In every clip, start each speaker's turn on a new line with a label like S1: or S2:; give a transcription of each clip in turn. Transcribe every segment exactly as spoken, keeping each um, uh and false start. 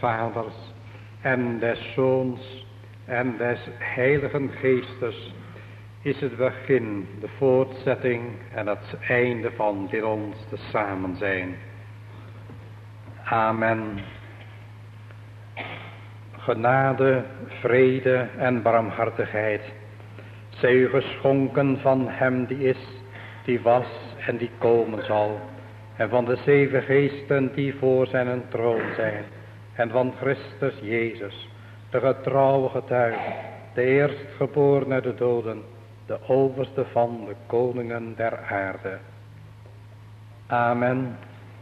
S1: Vaders en des Zoons en des Heiligen Geestes is het begin, de voortzetting en het einde van dit ons te samen zijn. Amen. Genade, vrede en barmhartigheid zij u geschonken van hem die is, die was en die komen zal, en van de zeven geesten die voor zijn troon zijn, en van Christus Jezus, de getrouwe getuige, de eerstgeboren uit de doden, de overste van de koningen der aarde. Amen.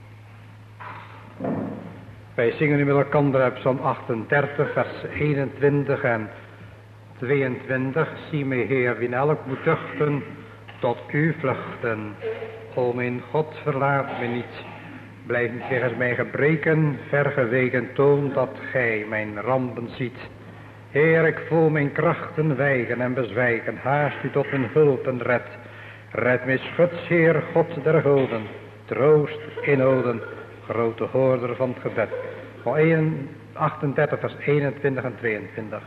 S1: Wij zingen nu met elkaar uit Psalm achtendertig, vers eenentwintig en tweeëntwintig. Zie mij, Heer, wien elk moet tuchten, tot u vluchten. O mijn God, verlaat mij niet. Blijf niet wegens mijn gebreken vergeweken, toon dat gij mijn rampen ziet. Heer, ik voel mijn krachten wijgen en bezwijken, haast u tot mijn hulp en red. Red mij schuts, Heer, God der goden, troost in noden, grote hoorder van het gebed. Van achtendertig vers eenentwintig en tweeëntwintig.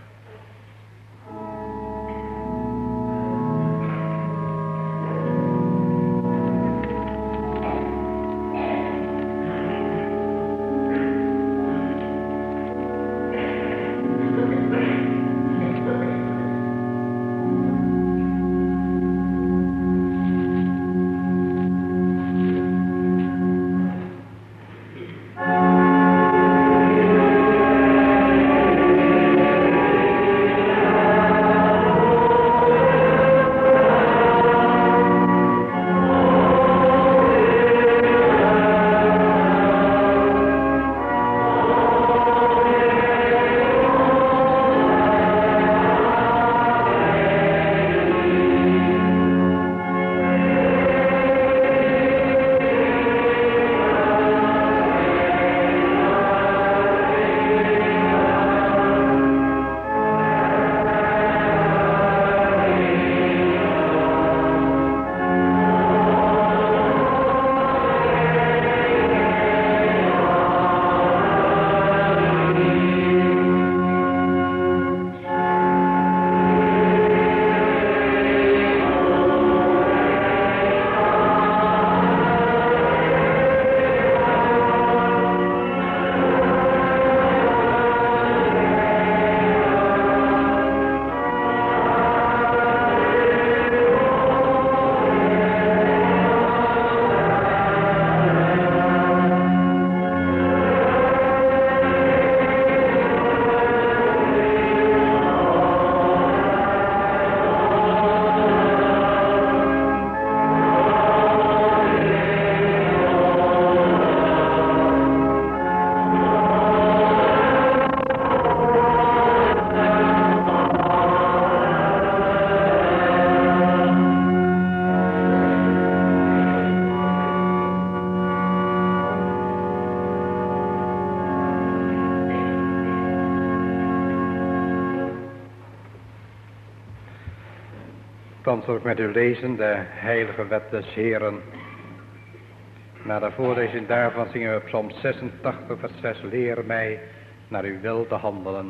S1: Dan zal ik met u lezen de heilige wet des Heeren. Na de voorlezing daarvan zingen we Psalm zesentachtig vers zes. Leer mij naar uw wil te handelen.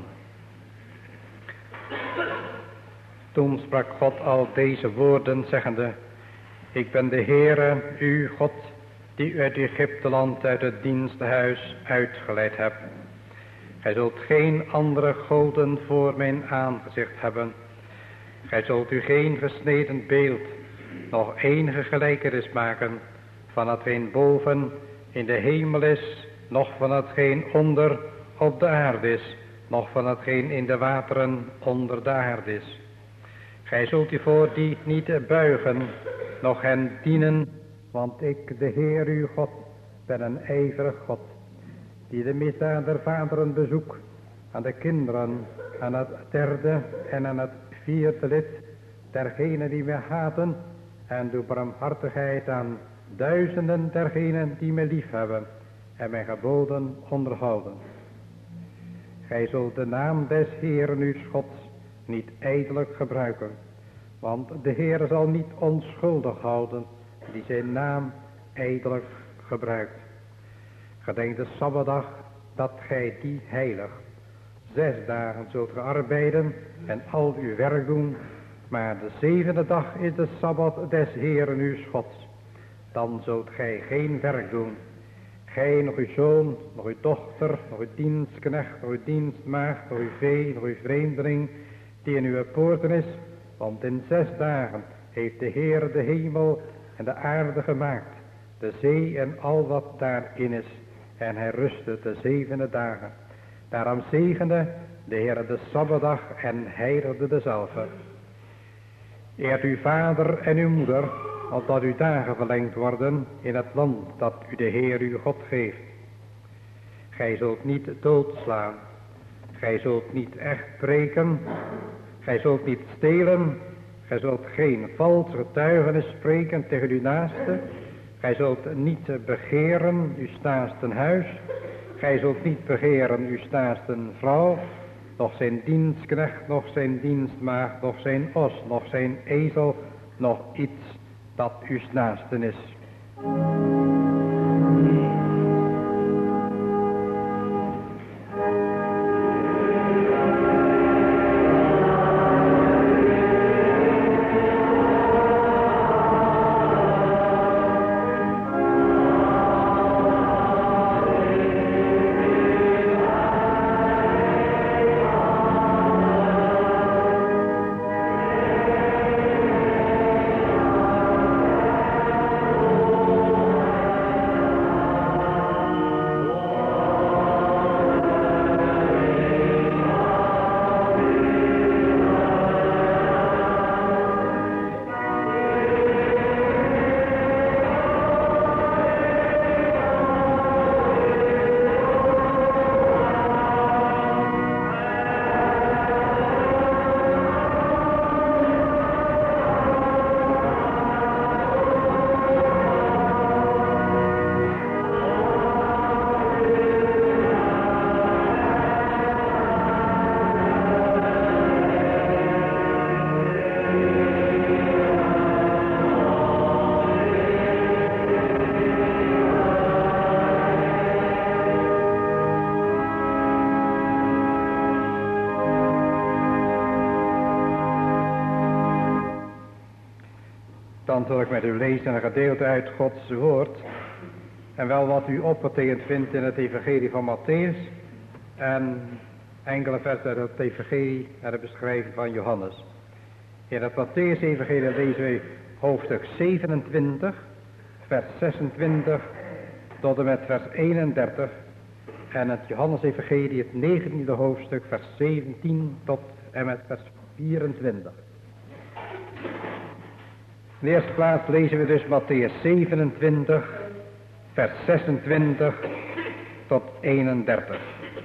S1: Toen sprak God al deze woorden zeggende: Ik ben de Heere, uw God, die u uit Egypteland uit het dienstenhuis uitgeleid hebt. Gij zult geen andere goden voor mijn aangezicht hebben. Gij zult u geen gesneden beeld, nog enige gelijkenis maken van hetgeen boven in de hemel is, nog van hetgeen onder op de aarde is, nog van hetgeen in de wateren onder de aarde is. Gij zult u voor die niet buigen, nog hen dienen, want ik, de Heer uw God, ben een ijverig God, die de misdaad der vaderen bezoekt aan de kinderen, aan het derde en aan het vierde lid dergenen die mij haten, en doe barmhartigheid aan duizenden dergenen die mij lief hebben en mijn geboden onderhouden. Gij zult de naam des Heeren uw Gods niet ijdelijk gebruiken, want de Heer zal niet onschuldig houden die zijn naam ijdelijk gebruikt. Gedenk de Sabbatdag dat gij die heilig. Zes dagen zult ge arbeiden en al uw werk doen, maar de zevende dag is de Sabbat des Heeren uw Gods. Dan zult gij geen werk doen. Gij, nog uw zoon, nog uw dochter, nog uw dienstknecht, nog uw dienstmaagd, nog uw vee, nog uw vreemdeling, die in uw poorten is, want in zes dagen heeft de Heer de hemel en de aarde gemaakt, de zee en al wat daarin is, en hij rustte de zevende dagen. Daarom zegende de Heer de Sabbatdag en heiligde dezelve. Eert uw vader en uw moeder, opdat uw dagen verlengd worden in het land dat u de Heer uw God geeft. Gij zult niet doodslaan, gij zult niet echt preken, gij zult niet stelen, gij zult geen vals getuigenis spreken tegen uw naaste, gij zult niet begeren uw naasten huis, gij zult niet begeren uw naasten vrouw, nog zijn dienstknecht, nog zijn dienstmaagd, nog zijn os, nog zijn ezel, nog iets dat uw naasten is. Dan zal ik met u lezen een gedeelte uit Gods woord. En wel wat u opgetekend vindt in het evangelie van Matthäus. En enkele versen uit het evangelie en de beschrijving van Johannes. In het Matthäus evangelie lezen wij hoofdstuk zevenentwintig, vers zesentwintig tot en met vers eenendertig. En het Johannes evangelie het negentiende hoofdstuk, vers zeventien tot en met vers vierentwintig. In de eerste plaats lezen we dus Matthäus zevenentwintig, vers zesentwintig tot eenendertig.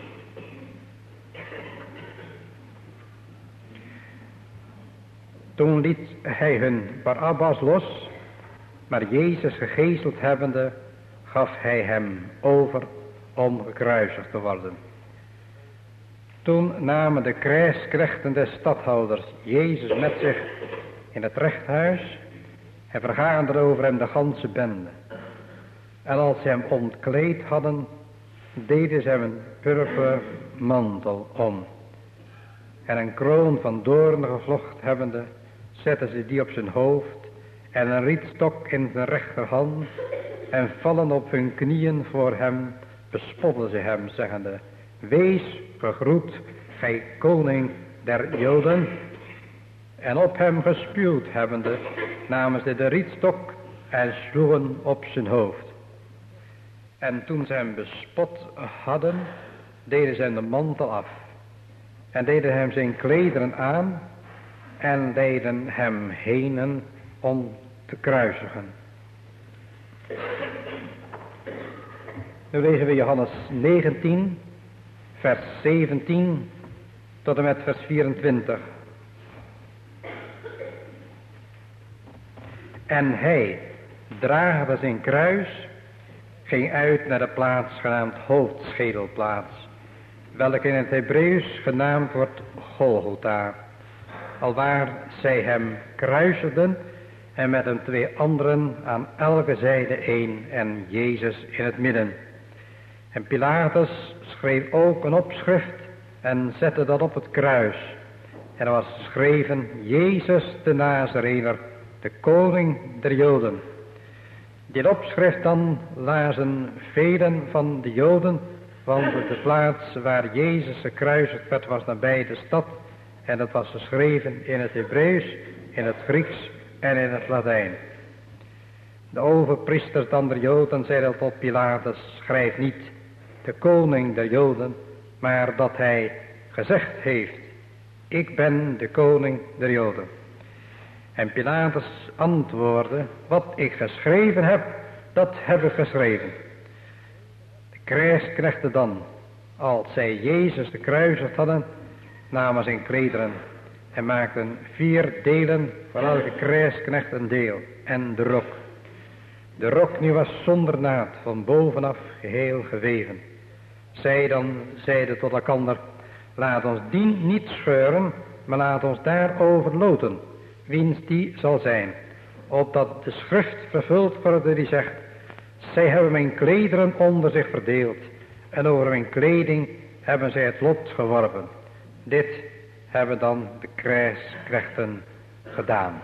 S1: Toen liet hij hun Barabbas los, maar Jezus gegezeld hebbende, gaf hij hem over om gekruisigd te worden. Toen namen de krijgsknechten des stadhouders Jezus met zich in het rechthuis en vergaderden over hem de ganse bende. En als ze hem ontkleed hadden, deden ze hem een purperen mantel om. En een kroon van doornen gevlocht hebbende, zetten ze die op zijn hoofd en een rietstok in zijn rechterhand. En vallen op hun knieën voor hem, bespotten ze hem, zeggende: Wees gegroet, gij koning der Joden. En op hem gespuwd hebbende, namen ze de rietstok en sloegen op zijn hoofd. En toen ze hem bespot hadden, deden ze hem de mantel af. En deden hem zijn klederen aan en deden hem henen om te kruisigen. Nu lezen we Johannes negentien, vers zeventien tot en met vers vierentwintig. En hij, dragende zijn kruis, ging uit naar de plaats genaamd hoofdschedelplaats, welke in het Hebreeuws genaamd wordt Golgotha, alwaar zij hem kruisigden en met hem twee anderen aan elke zijde een en Jezus in het midden. En Pilatus schreef ook een opschrift en zette dat op het kruis. En er was geschreven, Jezus de Nazarener, de koning der Joden. Dit opschrift dan lazen velen van de Joden, want de plaats waar Jezus gekruisigd werd was nabij de stad. En het was geschreven in het Hebreeuws, in het Grieks en in het Latijn. De overpriesters dan der Joden zeiden tot Pilatus, schrijf niet de koning der Joden, maar dat hij gezegd heeft, ik ben de koning der Joden. En Pilatus antwoordde, wat ik geschreven heb, dat heb ik geschreven. De krijgsknechten dan, als zij Jezus de kruisigd hadden, namen zijn klederen en maakten vier delen voor elke krijgsknecht een deel en de rok. De rok nu was zonder naad, van bovenaf geheel geweven. Zij dan zeiden tot elkander, laat ons die niet scheuren, maar laat ons daarover loten, wiens die zal zijn, opdat de schrift vervuld wordt die zegt, zij hebben mijn klederen onder zich verdeeld, en over mijn kleding hebben zij het lot geworpen. Dit hebben dan de krijgsknechten gedaan.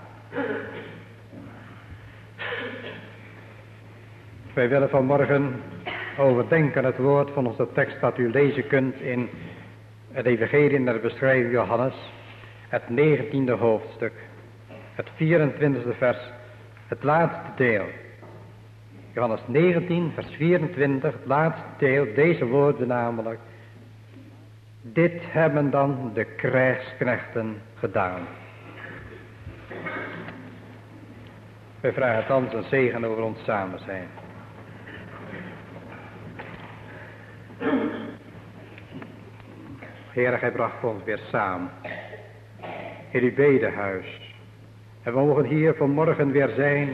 S1: Wij willen vanmorgen overdenken het woord van onze tekst dat u lezen kunt in het evangelie naar de beschrijving Johannes, het negentiende hoofdstuk, het vierentwintigste vers, het laatste deel. Johannes negentien, vers vierentwintig, het laatste deel, deze woorden namelijk. Dit hebben dan de krijgsknechten gedaan. Wij vragen thans een zegen over ons samen zijn. Heer, gij bracht ons weer samen in uw bedehuis. En we mogen hier vanmorgen weer zijn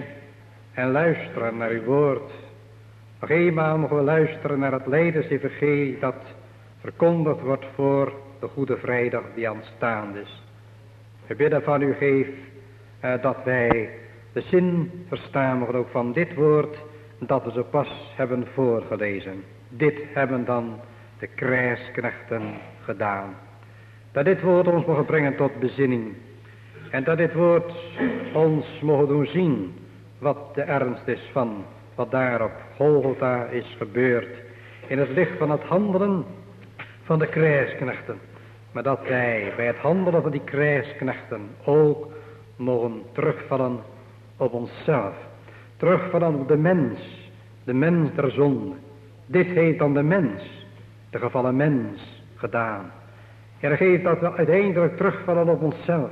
S1: en luisteren naar uw woord. Nog eenmaal mogen we luisteren naar het Lijdensevangelie dat verkondigd wordt voor de Goede Vrijdag die aanstaand is. We bidden van u, geef eh, dat wij de zin verstaan mogen ook van dit woord dat we zo pas hebben voorgelezen. Dit hebben dan de krijgsknechten gedaan. Dat dit woord ons mogen brengen tot bezinning. En dat dit woord ons mogen doen zien wat de ernst is van wat daar op Golgotha is gebeurd. In het licht van het handelen van de krijgsknechten. Maar dat wij bij het handelen van die krijgsknechten ook mogen terugvallen op onszelf. Terugvallen op de mens. De mens der zonde. Dit heeft dan de mens, de gevallen mens, gedaan. Heer, geeft dat we uiteindelijk terugvallen op onszelf.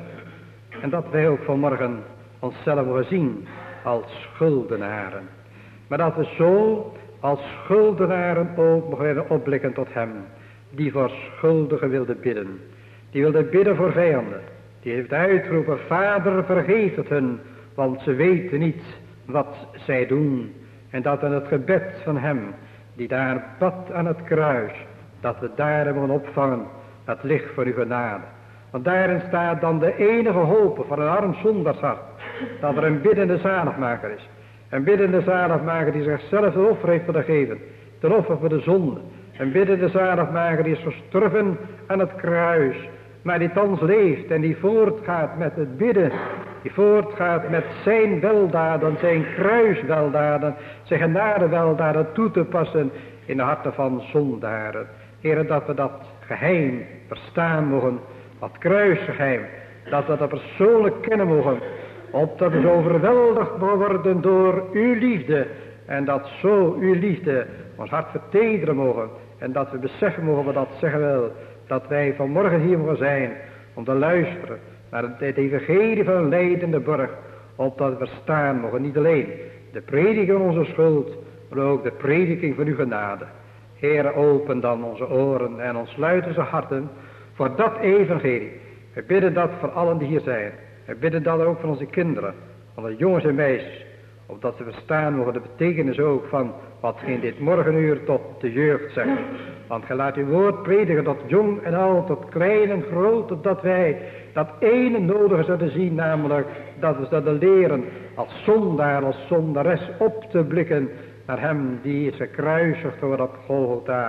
S1: En dat wij ook vanmorgen onszelf mogen zien als schuldenaren. Maar dat we zo als schuldenaren ook mogen opblikken tot hem. Die voor schuldigen wilde bidden. Die wilde bidden voor vijanden. Die heeft uitgeroepen, Vader vergeef het hun, want ze weten niet wat zij doen. En dat in het gebed van hem, die daar bad aan het kruis, dat we daar hebben opvangen, het licht van uw genade. Want daarin staat dan de enige hoop van een arm zondarshart, dat er een biddende zaligmaker is. Een biddende zaligmaker die zichzelf de offer heeft willen geven, ten offer voor de zonde. Een biddende zaligmaker die is gestorven aan het kruis, maar die thans leeft en die voortgaat met het bidden, die voortgaat met zijn weldaden, zijn kruisweldaden, zijn genadeweldaden toe te passen in de harten van zondaren. Heere, dat we dat geheim verstaan mogen, dat kruisgeheim, dat we dat persoonlijk kennen mogen, opdat we zo overweldigd worden door uw liefde, en dat zo uw liefde ons hart vertederen mogen, en dat we beseffen mogen wat dat zeggen wil, dat wij vanmorgen hier mogen zijn om te luisteren naar het evangelie van een lijdende borg, opdat we verstaan mogen, niet alleen de prediking van onze schuld, maar ook de prediking van uw genade. Heere, open dan onze oren en ontsluit onze harten voor dat evangelie. We bidden dat voor allen die hier zijn. We bidden dat ook van onze kinderen, van de jongens en meisjes, opdat ze verstaan mogen de betekenis ook van wat in dit morgenuur tot de jeugd zegt. Want gij laat uw woord predigen tot jong en oud, tot klein en groot, totdat wij dat ene nodige zouden zien, namelijk dat we zouden leren als zondaar, als zondares op te blikken naar hem die is gekruisigd wordt op Golgotha.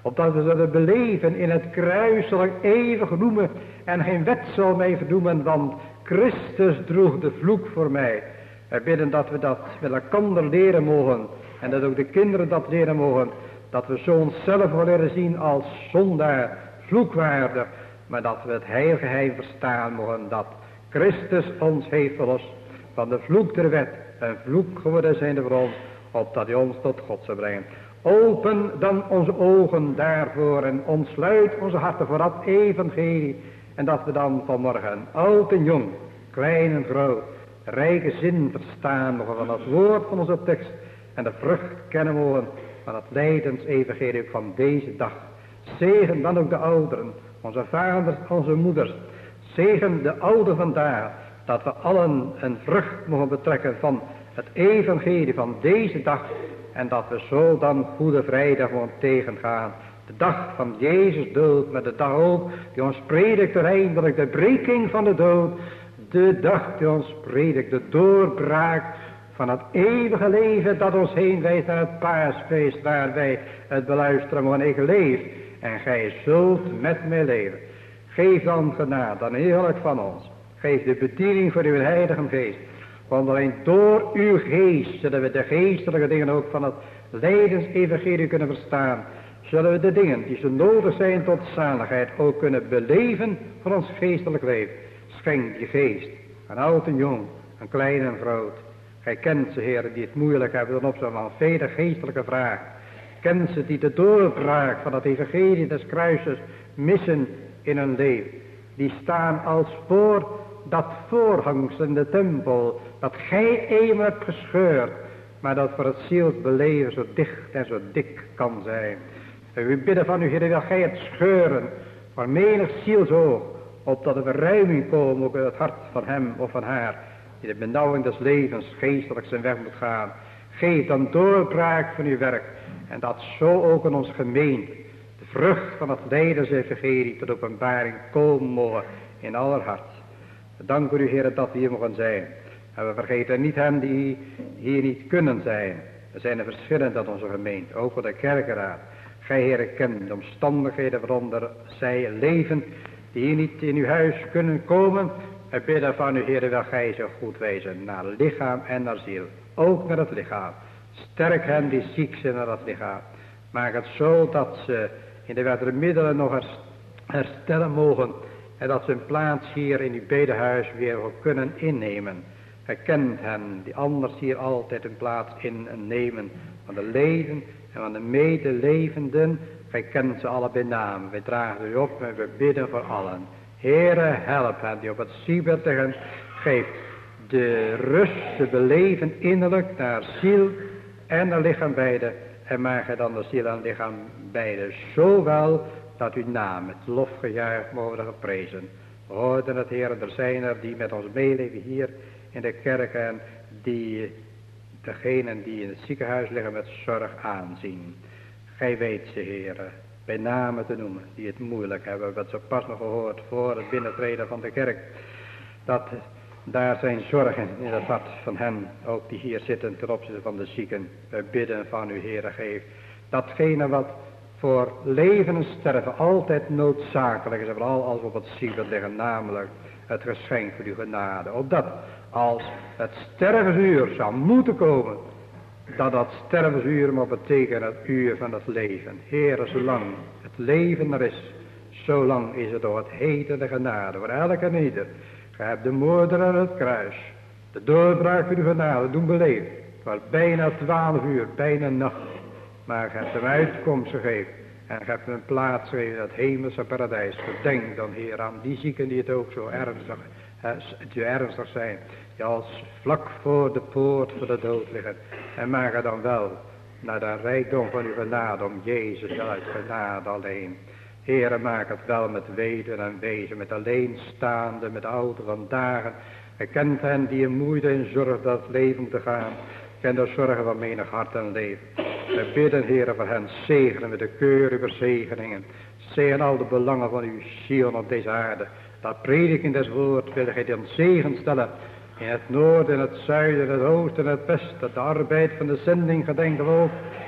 S1: Opdat we zullen beleven in het kruis zal ik eeuwig noemen en geen wet zal mij verdoemen, want Christus droeg de vloek voor mij. Wij bidden dat we dat met elkaar leren mogen en dat ook de kinderen dat leren mogen. Dat we zo onszelf wel leren zien als zondaar, vloekwaardig, maar dat we het heilige geheim verstaan mogen dat Christus ons heeft verlost van de vloek der wet, een vloek geworden zijnde voor ons, opdat hij ons tot God zou brengen. Open dan onze ogen daarvoor en ontsluit onze harten voor dat evangelie. En dat we dan vanmorgen, oud en jong, klein en groot, rijke zin verstaan mogen van het woord van onze tekst. En de vrucht kennen mogen van het lijdensevangelie van deze dag. Zegen dan ook de ouderen, onze vaders, onze moeders. Zegen de ouderen vandaag, dat we allen een vrucht mogen betrekken van het evangelie van deze dag. En dat we zo dan Goede Vrijdag mogen tegengaan. De dag van Jezus dood, maar de dag ook die ons predikt eindelijk de breking van de dood. De dag die ons predikt de doorbraak van het eeuwige leven dat ons heen wijst naar het paasfeest waar wij het beluisteren mogen. Ik leef en gij zult met mij leven. Geef dan genade dan heerlijk van ons. Geef de bediening voor uw heilige geest. Want alleen door uw geest zullen we de geestelijke dingen ook van het lijdensevangelie kunnen verstaan. Zullen we de dingen die zo nodig zijn tot zaligheid ook kunnen beleven van ons geestelijk leven. Schenk die geest aan oud en jong, aan klein en groot. Gij kent ze, heren, die het moeilijk hebben ten opzichte van vele geestelijke vragen. Kent ze die de doorbraak van het evangelie des kruises missen in hun leven. Die staan als voor dat voorhangsel in de tempel, dat gij eenmaal hebt gescheurd, maar dat voor het zielsbeleven zo dicht en zo dik kan zijn. En we bidden van u, Heer, dat gij het scheuren voor menig zielsoog, opdat er verruiming komen ook in het hart van hem of van haar, die de benauwing des levens geestelijk zijn weg moet gaan. Geef dan doorbraak van uw werk, en dat zo ook in ons gemeente, de vrucht van het lijdensevangelie tot openbaring komen mogen in aller hart. Dank u, Heer, dat we hier mogen zijn. En we vergeten niet hen die hier niet kunnen zijn. Er zijn er verschillende uit onze gemeente, ook voor de kerkenraad. Gij, Heer, kent de omstandigheden waaronder zij leven, die hier niet in uw huis kunnen komen. We bidden van u, Heer, dat gij zo goed wezen naar lichaam en naar ziel. Ook naar het lichaam. Sterk hen die ziek zijn naar het lichaam. Maak het zo dat ze in de verdere middelen nog herstellen mogen. En dat ze een plaats hier in uw bedehuis weer kunnen innemen. Gij kent hen die anders hier altijd een plaats innemen. Van de leden en van de medelevenden. Gij kent ze alle bij naam. Wij dragen u op en we bidden voor allen. Heere, help hen die op het ziekbed liggen. Geef de rust te beleven innerlijk naar ziel en naar lichaam beide. En maak gij dan de ziel en lichaam beide zo wel dat uw naam met lofgejuich mogen geprezen. We hoorden het, Heer, er zijn er die met ons meeleven hier in de kerk en die degenen die in het ziekenhuis liggen met zorg aanzien. Gij weet ze, Heer, bij namen te noemen die het moeilijk hebben. We hebben het zo pas nog gehoord voor het binnentreden van de kerk. Dat daar zijn zorgen in het hart van hen, ook die hier zitten ten opzichte van de zieken. We bidden van u, Heer, geef datgene wat voor leven en sterven altijd noodzakelijk is, vooral als we op het ziekbed liggen, namelijk het geschenk voor uw genade. Opdat als het stervensuur zou moeten komen, dat dat stervensuur moet betekenen het uur van het leven. Heere, zolang het leven er is, zolang is het door het heten de genade voor elke en ieder. Gij hebt de moorder aan het kruis, de doorbraak voor uw genade doen beleven. Het was bijna twaalf uur, bijna nacht. Maar gij hebt hem uitkomst gegeven. En gij hebt hem een plaats gegeven in het hemelse paradijs. Gedenk dan, Heer, aan die zieken die het ook zo ernstig, die ernstig zijn. Die als vlak voor de poort voor de dood liggen. En maak er dan wel naar de rijkdom van uw genade om Jezus uit genade alleen. Heere, maak het wel met weden en wezen, met alleenstaande, met ouderen van dagen. Gij kent hen die in moeite en zorg dat het leven te gaan. Ken de zorgen van menig hart en leven. We bidden, Heere, voor hen zegenen met de keurige zegeningen. Zegen al de belangen van uw ziel op deze aarde. Dat prediking des woord wil gij dan zegen stellen. In het noorden, in het zuiden, in het oosten en het westen. De arbeid van de zending gedenken we ook.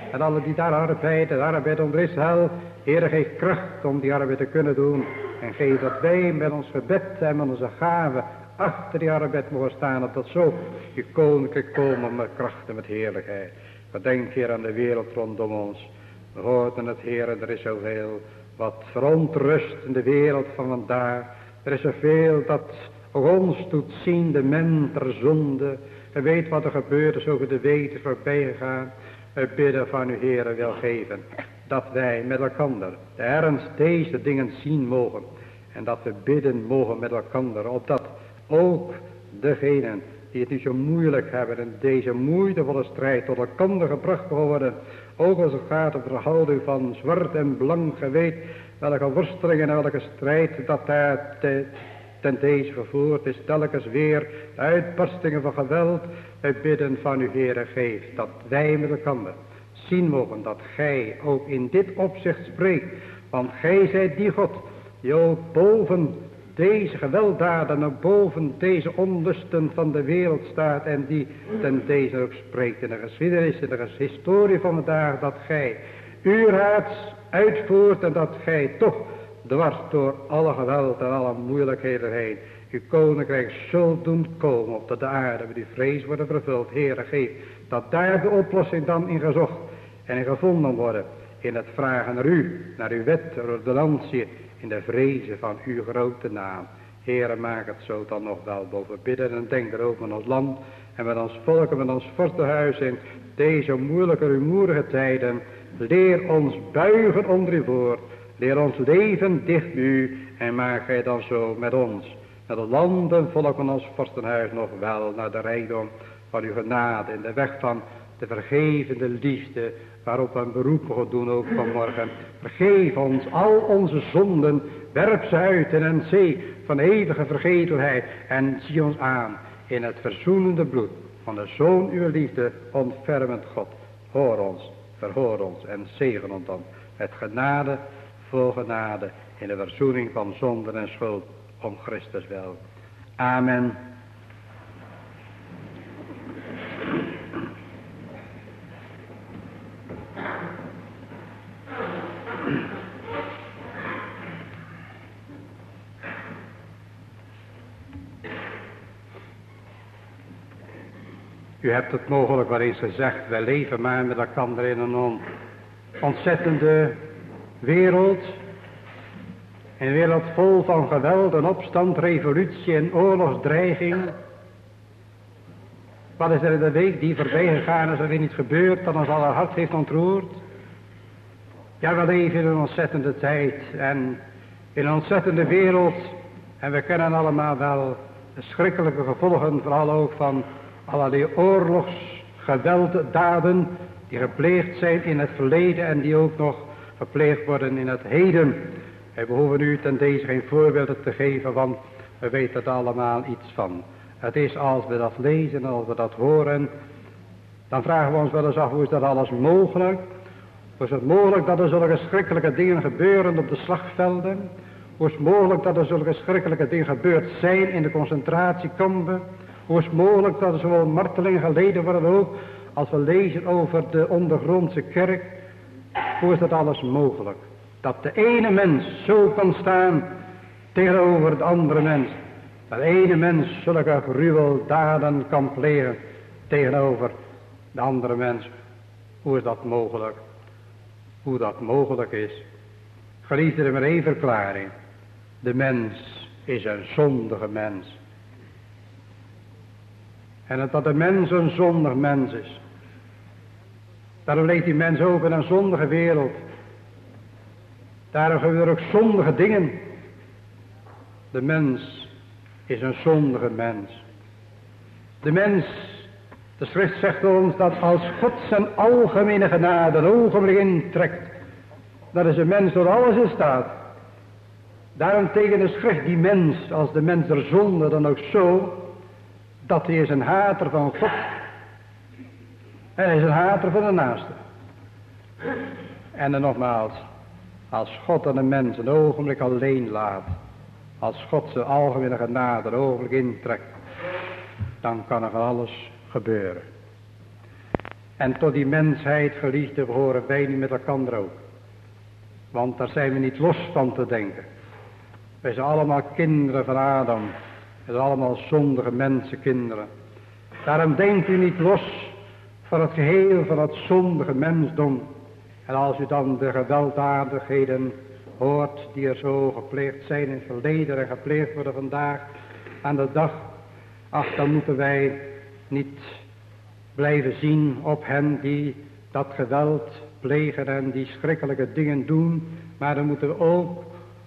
S1: En alle die daar arbeiden, de arbeid onder Israël. Heere, geef kracht om die arbeid te kunnen doen. En geef dat wij met ons gebed en met onze gaven achter die arbeid mogen staan. Dat dat zo uw koninkrijk komen met kracht en met heerlijkheid. Gedenk, Heer, aan de wereld rondom ons. We hoorden het, Heer, er is zoveel wat verontrust in de wereld van vandaag. Er is zoveel dat ons doet zien, de mens der zonde. En weet wat er gebeurd is, over de week is voorbij gegaan. We bidden van u, Heere, wil geven. Dat wij met elkaar de ernst deze dingen zien mogen. En dat we bidden mogen met elkaar. Opdat ook degenen die het nu zo moeilijk hebben in deze moeitevolle strijd tot elkaar gebracht worden. Ook als het gaat om de verhouding van zwart en blank. Je weet welke worstelingen en welke strijd dat daar te, ten deze gevoerd is. Telkens weer de uitbarstingen van geweld. Wij bidden van u, Heere, geef dat wij met elkaar zien mogen dat gij ook in dit opzicht spreekt. Want gij zijt die God die ook boven deze gewelddaden en boven deze onlusten van de wereld staat. En die ten deze ook spreekt in de geschiedenis, in de historie van vandaag. Dat gij uw raads uitvoert en dat gij toch dwars door alle geweld en alle moeilijkheden heen uw koninkrijk zult doen komen op de aarde. Waar die vrees worden vervuld. Heere, geef dat daar de oplossing dan in gezocht en in gevonden worden. In het vragen naar u, naar uw wet, ordonnantie, in de vrezen van uw grote naam. Heere, maak het zo dan nog wel boven bidden en denken ook met ons land en met ons volk en met ons vorstenhuis in deze moeilijke, rumoerige tijden. Leer ons buigen onder uw woord. Leer ons leven dicht bij u en maak gij dan zo met ons, met het land en volk van ons vorstenhuis nog wel naar de rijkdom van uw genade in de weg van de vergevende liefde waarop we een beroep mogen doen ook vanmorgen. Vergeef ons al onze zonden, werp ze uit in een zee van eeuwige vergetelheid en zie ons aan in het verzoenende bloed van de Zoon uw liefde, ontfermend God. Hoor ons, verhoor ons en zegen ons dan met genade voor genade in de verzoening van zonde en schuld om Christus wil. Amen. U hebt het mogelijk wel eens gezegd, wij leven maar met elkaar in een ontzettende wereld. Een wereld vol van geweld en opstand, revolutie en oorlogsdreiging. Wat is er in de week die voorbij gegaan is, er weer niet gebeurd dat ons aller hart heeft ontroerd? Ja, we leven in een ontzettende tijd en in een ontzettende wereld. En we kennen allemaal wel de schrikkelijke gevolgen, vooral ook van allerlei oorlogsgewelddaden die gepleegd zijn in het verleden en die ook nog gepleegd worden in het heden. Wij behoeven u ten deze geen voorbeelden te geven, want we weten er allemaal iets van. Het is als we dat lezen, als we dat horen, dan vragen we ons wel eens af, hoe is dat alles mogelijk? Hoe is het mogelijk dat er zulke schrikkelijke dingen gebeuren op de slagvelden? Hoe is het mogelijk dat er zulke schrikkelijke dingen gebeurd zijn in de concentratiekampen? Hoe is het mogelijk dat er zowel martelingen geleden worden ook, als we lezen over de ondergrondse kerk? Hoe is dat alles mogelijk? Dat de ene mens zo kan staan tegenover de andere mens. Dat de ene mens zulke gruweldaden kan plegen tegenover de andere mens. Hoe is dat mogelijk? Hoe dat mogelijk is. Geliefde, er maar één verklaring. De mens is een zondige mens. En dat de mens een zondig mens is. Daarom leeft die mens ook in een zondige wereld. Daarom gebeuren ook zondige dingen. De mens is een zondige mens. De mens, de schrift zegt ons dat als God zijn algemene genade een ogenblik intrekt, dat is een mens door alles in staat. Daarom tegen de schrift die mens, als de mens der zonde, dan ook zo, dat hij is een hater van God. En hij is een hater van de naaste. En dan nogmaals, als God aan een mens een ogenblik alleen laat, als God zijn algemene genade een ogenblik intrekt, dan kan er van alles gebeuren. En tot die mensheid, geliefde, behoren wij niet met elkaar ook. Want daar zijn we niet los van te denken. Wij zijn allemaal kinderen van Adam. We zijn allemaal zondige mensenkinderen. Daarom denkt u niet los van het geheel van het zondige mensdom. En als u dan de gewelddadigheden hoort die er zo gepleegd zijn in het verleden en gepleegd worden vandaag aan de dag. Ach, dan moeten wij niet blijven zien op hen die dat geweld plegen en die schrikkelijke dingen doen. Maar dan moeten we ook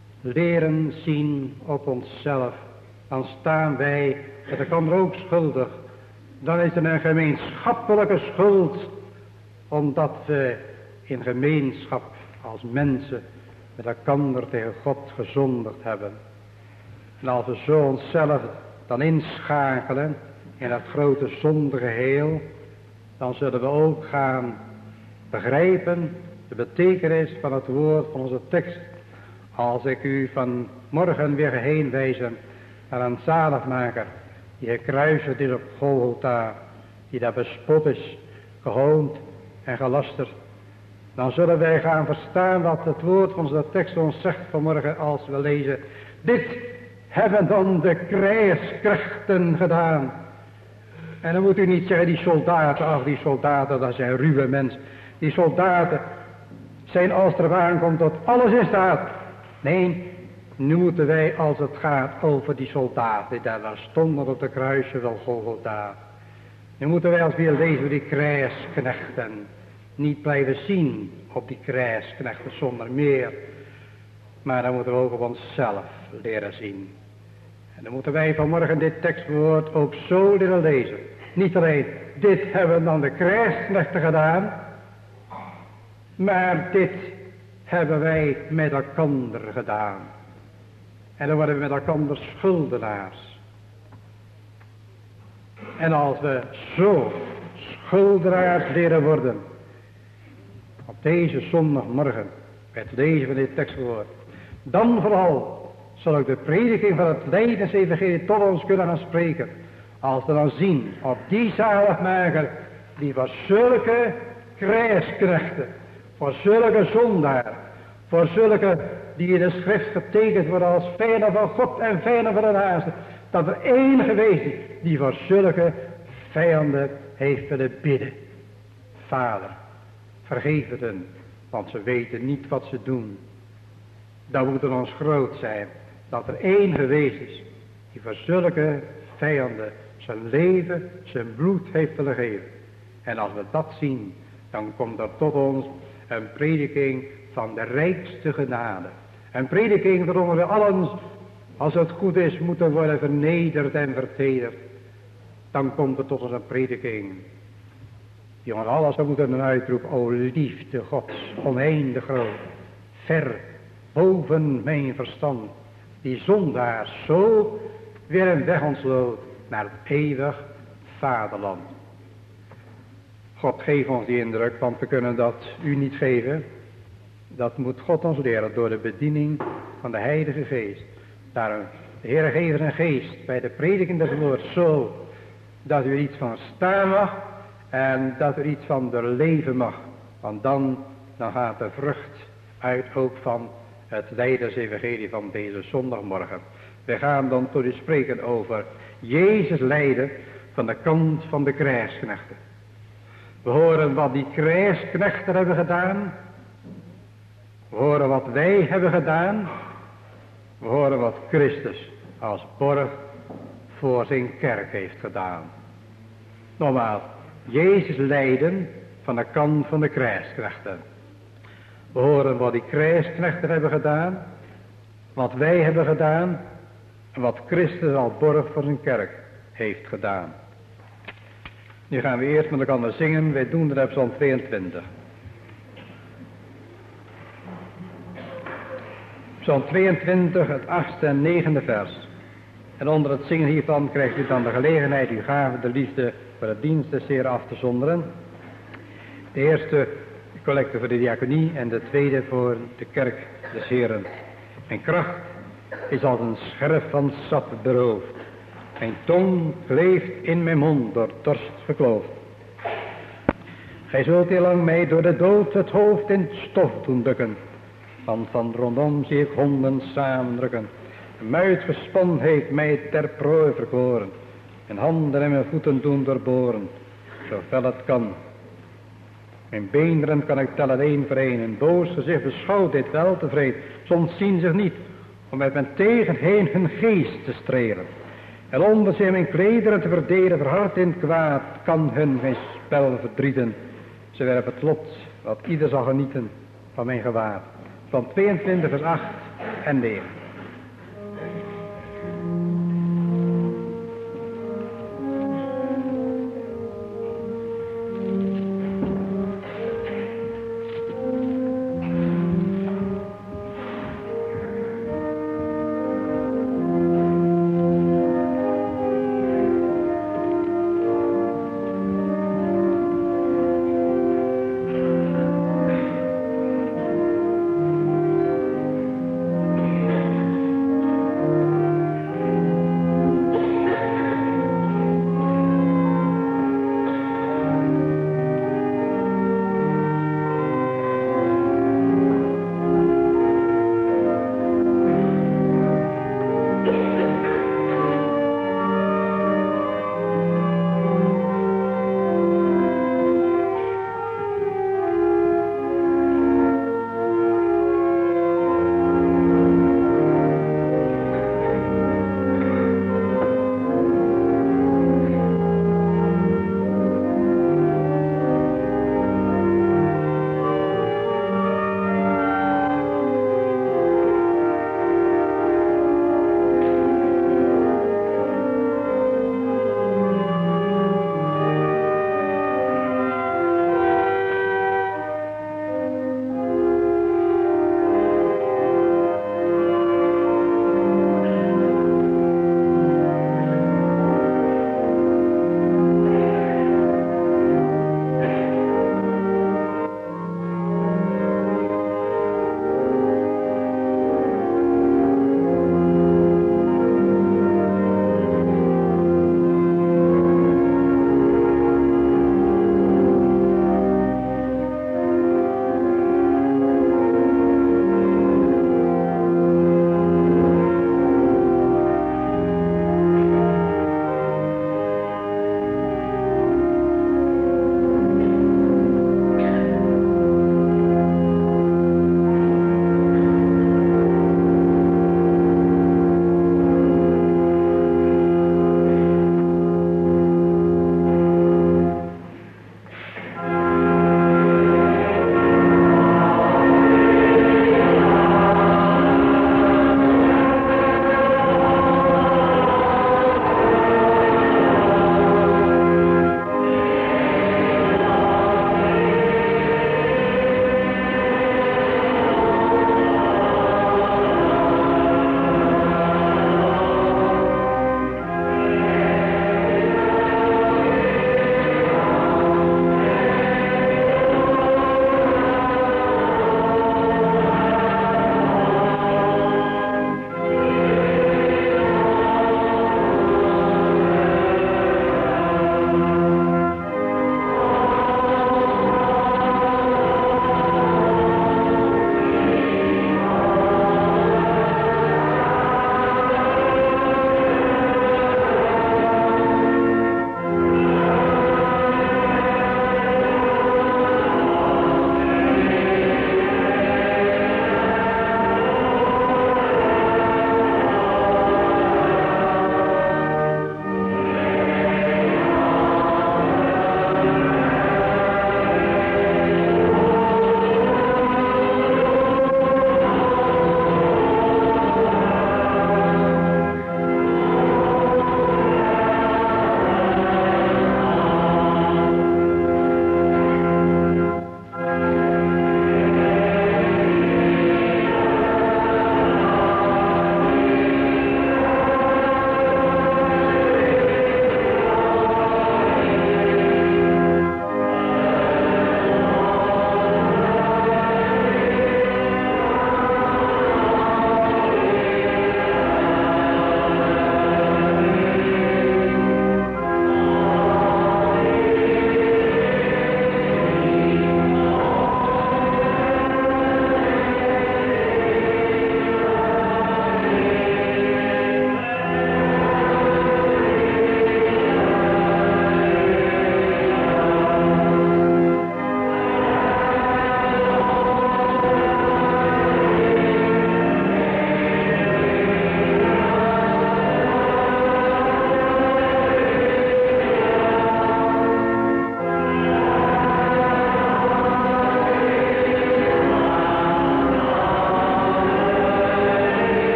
S1: leren zien op onszelf. Dan staan wij met elkaar ook schuldig. Dan is er een gemeenschappelijke schuld. Omdat we in gemeenschap als mensen met elkaar tegen God gezondigd hebben. En als we zo onszelf dan inschakelen in dat grote zondegeheel, dan zullen we ook gaan begrijpen de betekenis van het woord van onze tekst. Als ik u vanmorgen weer heen wijzen naar een zaligmaker die gekruisigd is op Golgotha, die daar bespot is, gehoond en gelasterd, dan zullen wij gaan verstaan wat het woord van onze tekst ons zegt vanmorgen als we lezen. Dit hebben dan de krijgskrachten gedaan. En dan moet u niet zeggen die soldaten, ach die soldaten dat zijn ruwe mensen. Die soldaten zijn als er aankomt tot alles in staat. Nee, nu moeten wij als het gaat over die soldaten die daar stonden op de kruisje van Golgotha. Nu moeten wij als weer lezen die krijgsknechten niet blijven zien op die krijgsknechten zonder meer. Maar dan moeten we ook op onszelf leren zien. En dan moeten wij vanmorgen dit tekstwoord ook zo leren lezen. Niet alleen, dit hebben dan de krijgsknechten gedaan. Maar dit hebben wij met elkaar gedaan. En dan worden we met elkaar schuldenaars. En als we zo schuldenaars leren worden, op deze zondagmorgen, bij het lezen van dit tekstwoord, dan vooral zal ook de prediking van het lijdensevangelie tot ons kunnen gaan spreken. Als we dan zien op die zaligmaker, die voor zulke krijgsknechten, voor zulke zondaar, voor zulke die in de schrift getekend worden als vijanden van God en vijanden van de naaste, dat er één geweest is die voor zulke vijanden heeft willen bidden. Vader, vergeef het hen, want ze weten niet wat ze doen. Dan moet het ons groot zijn dat er één geweest is die voor zulke vijanden zijn leven, zijn bloed heeft willen geven. En als we dat zien, dan komt er tot ons een prediking van de rijkste genade. Een prediking waarom we allen, als het goed is, moeten worden vernederd en vertederd. Dan komt er tot ons een prediking die ons alles zou moeten een uitroep, o liefde Gods, oneindig groot, ver boven mijn verstand, die zondaar zo weer een weg ontsloot naar het eeuwig vaderland. God geeft ons die indruk, want we kunnen dat u niet geven. Dat moet God ons leren door de bediening van de Heilige Geest. Daarom, de Heer geeft een geest bij de prediking des woords zo, dat u er iets van staan mag en dat u iets van er leven mag. Want dan, dan gaat de vrucht uit ook van het lijdensevangelie van deze zondagmorgen. We gaan dan tot u spreken over Jezus lijden van de kant van de krijgsknechten. We horen wat die krijgsknechten hebben gedaan. We horen wat wij hebben gedaan. We horen wat Christus als borg voor zijn kerk heeft gedaan. Nogmaals, Jezus lijden van de kant van de krijgsknechten. We horen wat die krijgsknechten hebben gedaan. Wat wij hebben gedaan. En wat Christus als borg voor zijn kerk heeft gedaan. Nu gaan we eerst met elkaar zingen. Wij doen dat op Psalm tweeëntwintig. Psalm tweeëntwintig, het achtste en negende vers. En onder het zingen hiervan krijgt u dan de gelegenheid uw gave, de liefde voor de dienst des Heeren af te zonderen. De eerste collecte voor de diaconie en de tweede voor de kerk des Heeren. Mijn kracht is als een scherf van sap beroofd. Mijn tong kleeft in mijn mond door dorst gekloofd. Gij zult heel lang mij door de dood het hoofd in het stof doen bukken. Want van rondom zie ik honden samendrukken. Een muitgesponheid mij ter prooi verkoren. En handen en mijn voeten doen doorboren. Zo fel het kan. Mijn beenderen kan ik tellen één voor één. Een boos gezicht beschouwt dit wel tevreden. Soms zien zich niet om met mijn tegenheen hun geest te strelen. En onder zich mijn klederen te verdelen, verhard in het kwaad, kan hun geen spel verdrieten. Ze werpen het lot, wat ieder zal genieten van mijn gewaad. Van tweeëntwintig vers acht en negen.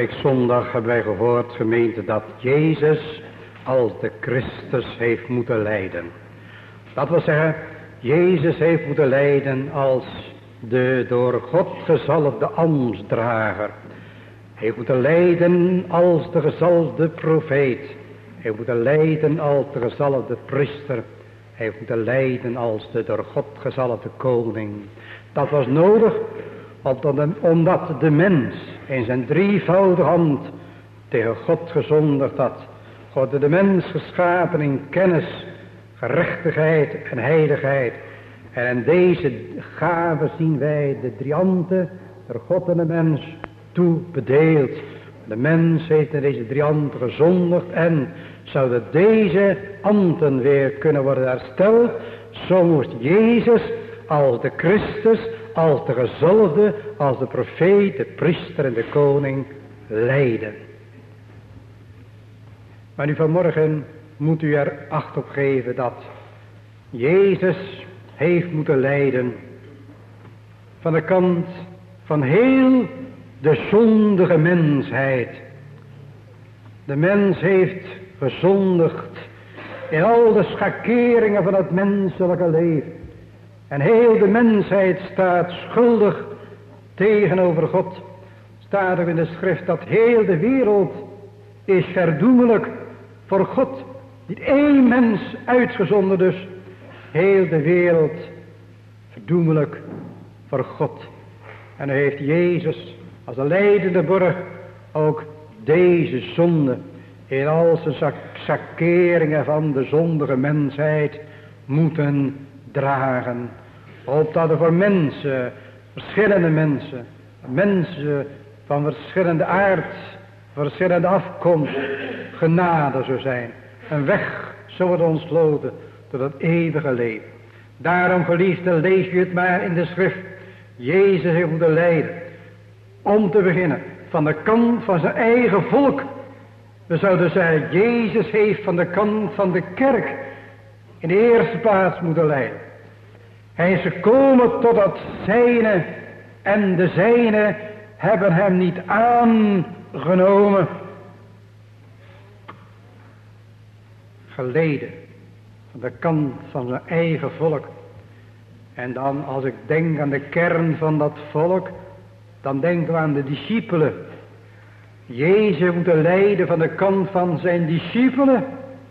S1: week zondag hebben wij gehoord, gemeente, dat Jezus als de Christus heeft moeten lijden. Dat wil zeggen, Jezus heeft moeten lijden als de door God gezalfde ambtsdrager. Hij heeft moeten lijden als de gezalfde profeet. Hij heeft moeten lijden als de gezalfde priester. Hij heeft moeten lijden als de door God gezalfde koning. Dat was nodig omdat de mens in zijn drievoudige hand tegen God gezondigd had. God had de mens geschapen in kennis, gerechtigheid en heiligheid. En in deze gave zien wij de drie ambten door God en de mens toebedeeld. De mens heeft in deze drie ambten gezondigd en zouden deze ambten weer kunnen worden hersteld, zo moest Jezus als de Christus, als de gezalfde, als de profeet, de priester en de koning lijden. Maar nu vanmorgen moet u er acht op geven dat Jezus heeft moeten lijden van de kant van heel de zondige mensheid. De mens heeft gezondigd in al de schakeringen van het menselijke leven. En heel de mensheid staat schuldig tegenover God. Staat er in de schrift dat heel de wereld is verdoemelijk voor God. Niet één mens uitgezonden dus. Heel de wereld verdoemelijk voor God. En hij heeft Jezus als de leidende borg ook deze zonde in al zijn schakeringen van de zondige mensheid moeten dragen. Opdat er voor mensen, verschillende mensen, mensen van verschillende aard, verschillende afkomst, genade zou zijn. Een weg zou worden ontsloten tot het eeuwige leven. Daarom, geliefde, lees je het maar in de schrift. Jezus heeft moeten lijden. Om te beginnen, van de kant van zijn eigen volk. We zouden zeggen, Jezus heeft van de kant van de kerk in de eerste plaats moeten lijden. Hij is gekomen tot het zijne en de zijne hebben hem niet aangenomen. Geleden van de kant van zijn eigen volk. En dan als ik denk aan de kern van dat volk, dan denken we aan de discipelen. Jezus moet lijden van de kant van zijn discipelen.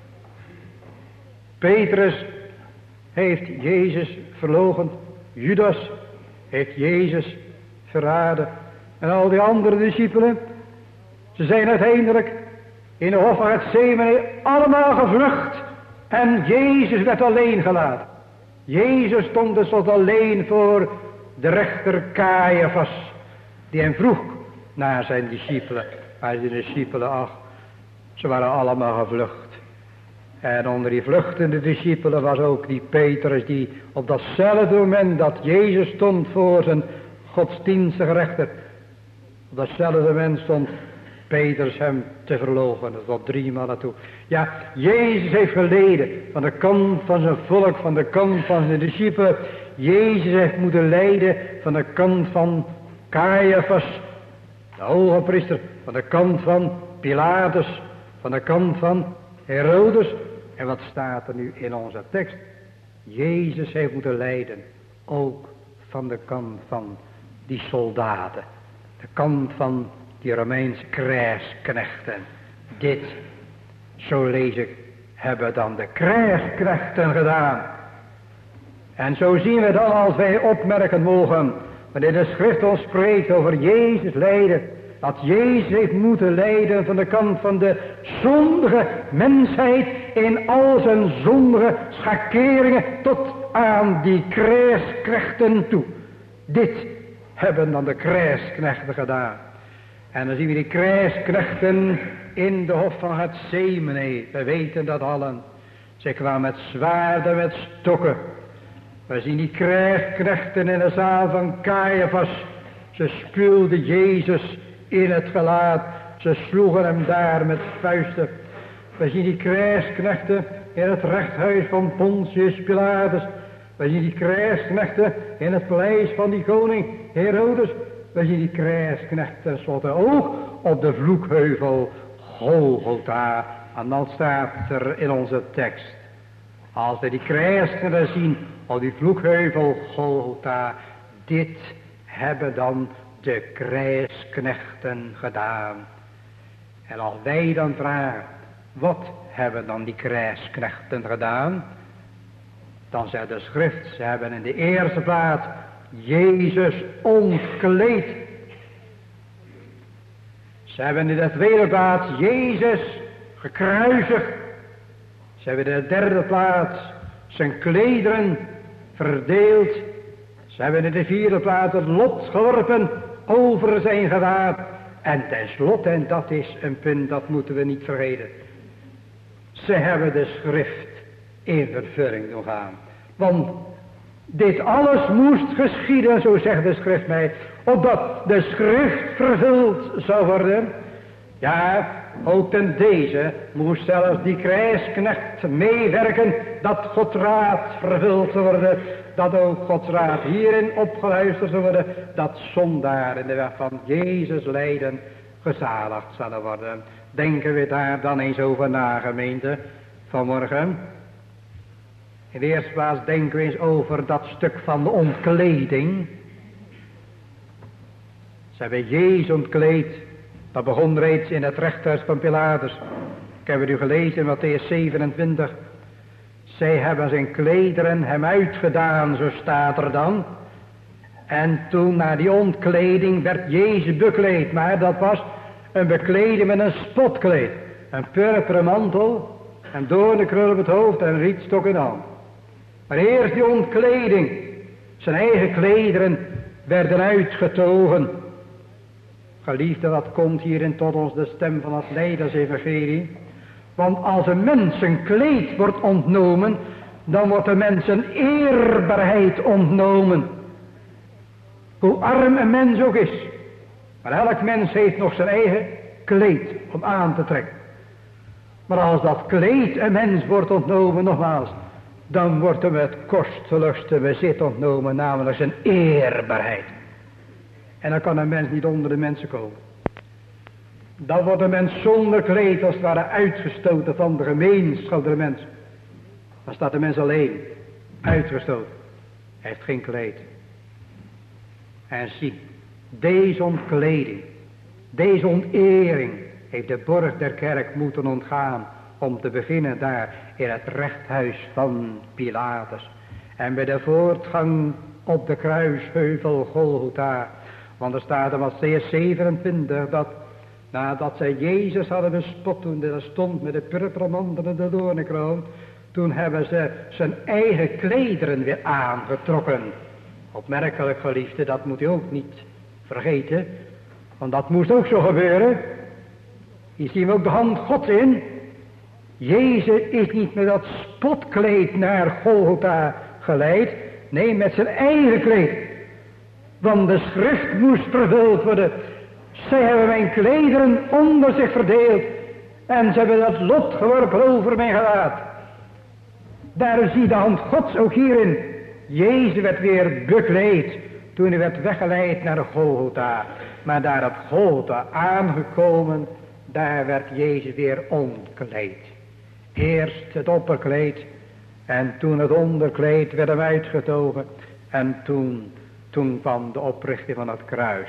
S1: Petrus heeft Jezus verloochend. Judas heeft Jezus verraden. En al die andere discipelen, ze zijn uiteindelijk in de hof van Getsemane allemaal gevlucht. En Jezus werd alleen gelaten. Jezus stond dus tot alleen voor de rechter Caiaphas, die hem vroeg naar zijn discipelen. Maar de discipelen, ach, ze waren allemaal gevlucht. En onder die vluchtende discipelen was ook die Petrus, die op datzelfde moment dat Jezus stond voor zijn godsdienstige rechter, op datzelfde moment stond Petrus hem te verloochenen. Dat was drie maanden toe. Ja, Jezus heeft geleden van de kant van zijn volk, van de kant van zijn discipelen. Jezus heeft moeten lijden van de kant van Caiaphas, de hoge priester, van de kant van Pilatus, van de kant van Herodes. En wat staat er nu in onze tekst? Jezus heeft moeten lijden, ook van de kant van die soldaten, de kant van die Romeinse krijgsknechten. Dit, zo lees ik, hebben dan de krijgsknechten gedaan. En zo zien we dan, als wij opmerken mogen, wanneer de schrift ons spreekt over Jezus lijden, dat Jezus heeft moeten lijden van de kant van de zondige mensheid in al zijn zondige schakeringen tot aan die krijgsknechten toe. Dit hebben dan de krijgsknechten gedaan. En dan zien we die krijgsknechten in de hof van Getsemane. We weten dat allen. Ze kwamen met zwaarden, met stokken. We zien die krijgsknechten in de zaal van Caiaphas. Ze spuwden Jezus in het gelaat. Ze sloegen hem daar met vuisten. We zien die krijgsknechten in het rechthuis van Pontius Pilatus. We zien die krijgsknechten in het paleis van die koning Herodes. We zien die krijgsknechten tenslotte ook op de vloekheuvel Golgotha. En dan staat er in onze tekst, als we die krijgsknechten zien op die vloekheuvel Golgotha, dit hebben dan de krijgsknechten gedaan. En als wij dan vragen, wat hebben dan die krijgsknechten gedaan? Dan zegt de schrift, ze hebben in de eerste plaats Jezus ontkleed. Ze hebben in de tweede plaats Jezus gekruisigd. Ze hebben in de derde plaats zijn klederen verdeeld. Ze hebben in de vierde plaats het lot geworpen over zijn gewaad. En tenslotte, en dat is een punt dat moeten we niet vergeten, ze hebben de schrift in vervulling doen gaan. Want dit alles moest geschieden, zo zegt de schrift mij, opdat de schrift vervuld zou worden. Ja, ook ten deze moest zelfs die krijgsknecht meewerken dat Gods raad vervuld zou worden. Dat ook Gods raad hierin opgeluisterd zou worden. Dat zondaar in de weg van Jezus lijden gezaligd zullen worden. Denken we daar dan eens over na, gemeente, vanmorgen. In de eerste plaats denken we eens over dat stuk van de ontkleding. Ze hebben Jezus ontkleed. Dat begon reeds in het rechthuis van Pilatus. Ik heb het u gelezen in Matthäus zevenentwintig. Zij hebben zijn klederen hem uitgedaan, zo staat er dan. En toen na die ontkleding werd Jezus bekleed. Maar dat was een bekleding met een spotkleed. Een purperen mantel, een doornenkrul op het hoofd en een rietstok in de hand. Maar eerst die ontkleding. Zijn eigen klederen werden uitgetogen. Geliefde, wat komt hierin tot ons de stem van het lijdensevangelie? Want als een mens een kleed wordt ontnomen, dan wordt de mens een eerbaarheid ontnomen. Hoe arm een mens ook is. Maar elk mens heeft nog zijn eigen kleed om aan te trekken. Maar als dat kleed een mens wordt ontnomen, nogmaals, dan wordt hem het kostelijkste bezit ontnomen, namelijk zijn eerbaarheid. En dan kan een mens niet onder de mensen komen. Dan wordt een mens zonder kleed als het ware uitgestoten van de gemeenschap der mensen. Dan staat de mens alleen, uitgestoten. Hij heeft geen kleed. En zie, deze ontkleding, deze ontering heeft de borg der kerk moeten ontgaan, om te beginnen daar in het rechthuis van Pilatus. En bij de voortgang op de kruisheuvel Golgotha. Want er staat in Matthäus zevenentwintig dat nadat zij Jezus hadden bespot, toen hij stond met de purperen mantel en de doornenkroon, toen hebben ze zijn eigen klederen weer aangetrokken. Opmerkelijk, geliefde, dat moet u ook niet vergeten, want dat moest ook zo gebeuren. Hier zien we ook de hand Gods in. Jezus is niet met dat spotkleed naar Golgotha geleid, nee, met zijn eigen kleed. Want de schrift moest vervuld worden. Zij hebben mijn klederen onder zich verdeeld. En ze hebben dat lot geworpen over mijn gelaat. Daar zie je de hand Gods ook hierin. Jezus werd weer bekleed toen hij werd weggeleid naar de Golgotha. Maar daar op Golgotha aangekomen, daar werd Jezus weer ontkleed. Eerst het opperkleed en toen het onderkleed werd hem uitgetogen. En toen, toen kwam de oprichting van het kruis.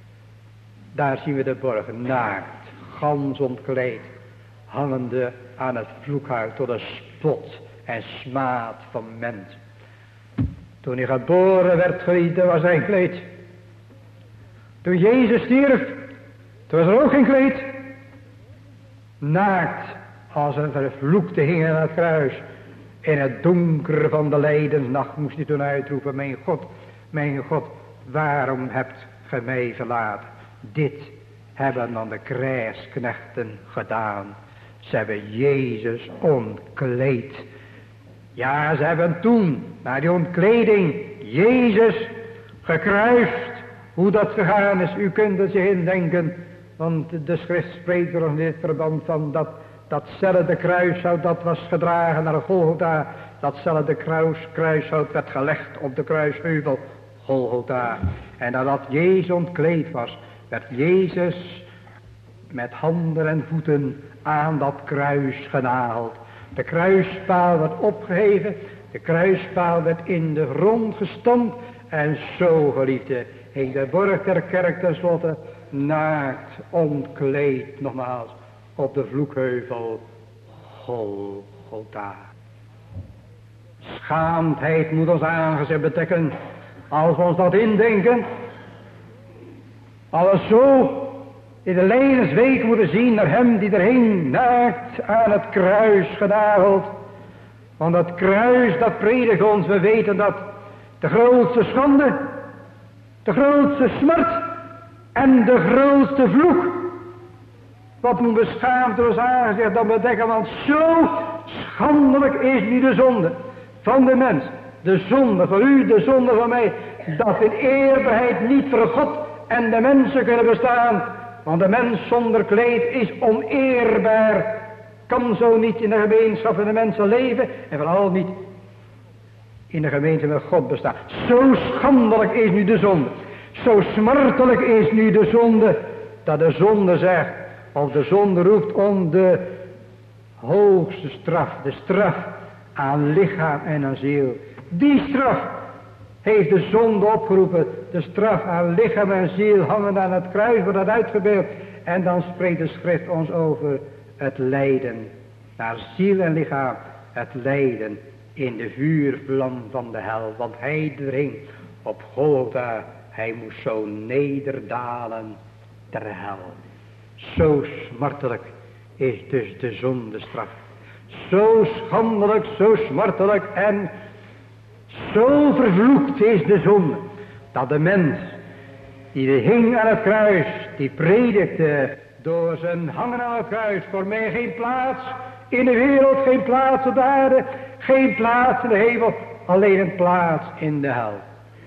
S1: Daar zien we de borg naakt, gans ontkleed, hangende aan het vloekhuis tot een spot en smaad van mensen. Toen hij geboren werd, geliefde, was zijn kleed. Toen Jezus stierf, toen was er ook geen kleed. Naakt als een vervloekte hing aan het kruis. In het donker van de lijdensnacht moest hij toen uitroepen: mijn God, mijn God, waarom hebt ge mij verlaten? Dit hebben dan de krijgsknechten gedaan. Ze hebben Jezus ontkleed. Ja, ze hebben toen, na die ontkleding, Jezus gekruist. Hoe dat gegaan is, u kunt er zich indenken. Want de schrift spreekt er in dit verband van dat datzelfde kruishout dat was gedragen naar Golgotha. Datzelfde kruis, kruishout werd gelegd op de kruisheuvel Golgotha. En nadat Jezus ontkleed was, werd Jezus met handen en voeten aan dat kruis genageld. De kruispaal werd opgeheven, de kruispaal werd in de grond gestampt. En zo, geliefde, hing de borg der kerk tenslotte naakt, ontkleed, nogmaals, op de vloekheuvel Golgotha. Schaamdheid moet ons aangezicht bedekken, als we ons dat indenken. Als we zo in de lijdensweek moeten zien naar hem die er hing, naakt aan het kruis genageld. Want dat kruis, dat predikt ons, we weten dat de grootste schande, de grootste smart en de grootste vloek. Wat moet beschaamd door ons aangezicht dan bedekken, want zo schandelijk is nu de zonde van de mens. De zonde van u, de zonde van mij, dat in eerbaarheid niet voor God en de mensen kunnen bestaan. Want de mens zonder kleed is oneerbaar, kan zo niet in de gemeenschap van de mensen leven en vooral niet in de gemeente met God bestaan. Zo schandelijk is nu de zonde, zo smartelijk is nu de zonde, dat de zonde zegt, of de zonde roept om de hoogste straf, de straf aan lichaam en aan ziel. Die straf heeft de zonde opgeroepen, de straf aan lichaam en ziel hangen aan het kruis, wordt dat uitgebeeld. En dan spreekt de schrift ons over het lijden, naar ziel en lichaam, het lijden in de vuurvlam van de hel. Want hij er hing op Golgotha, hij moest zo nederdalen ter hel. Zo smartelijk is dus de zondestraf. Zo schandelijk, zo smartelijk en zo vervloekt is de zonde, dat de mens die er hing aan het kruis, die predikte door zijn hangen aan het kruis, voor mij geen plaats in de wereld, geen plaats op de aarde, geen plaats in de hemel, alleen een plaats in de hel.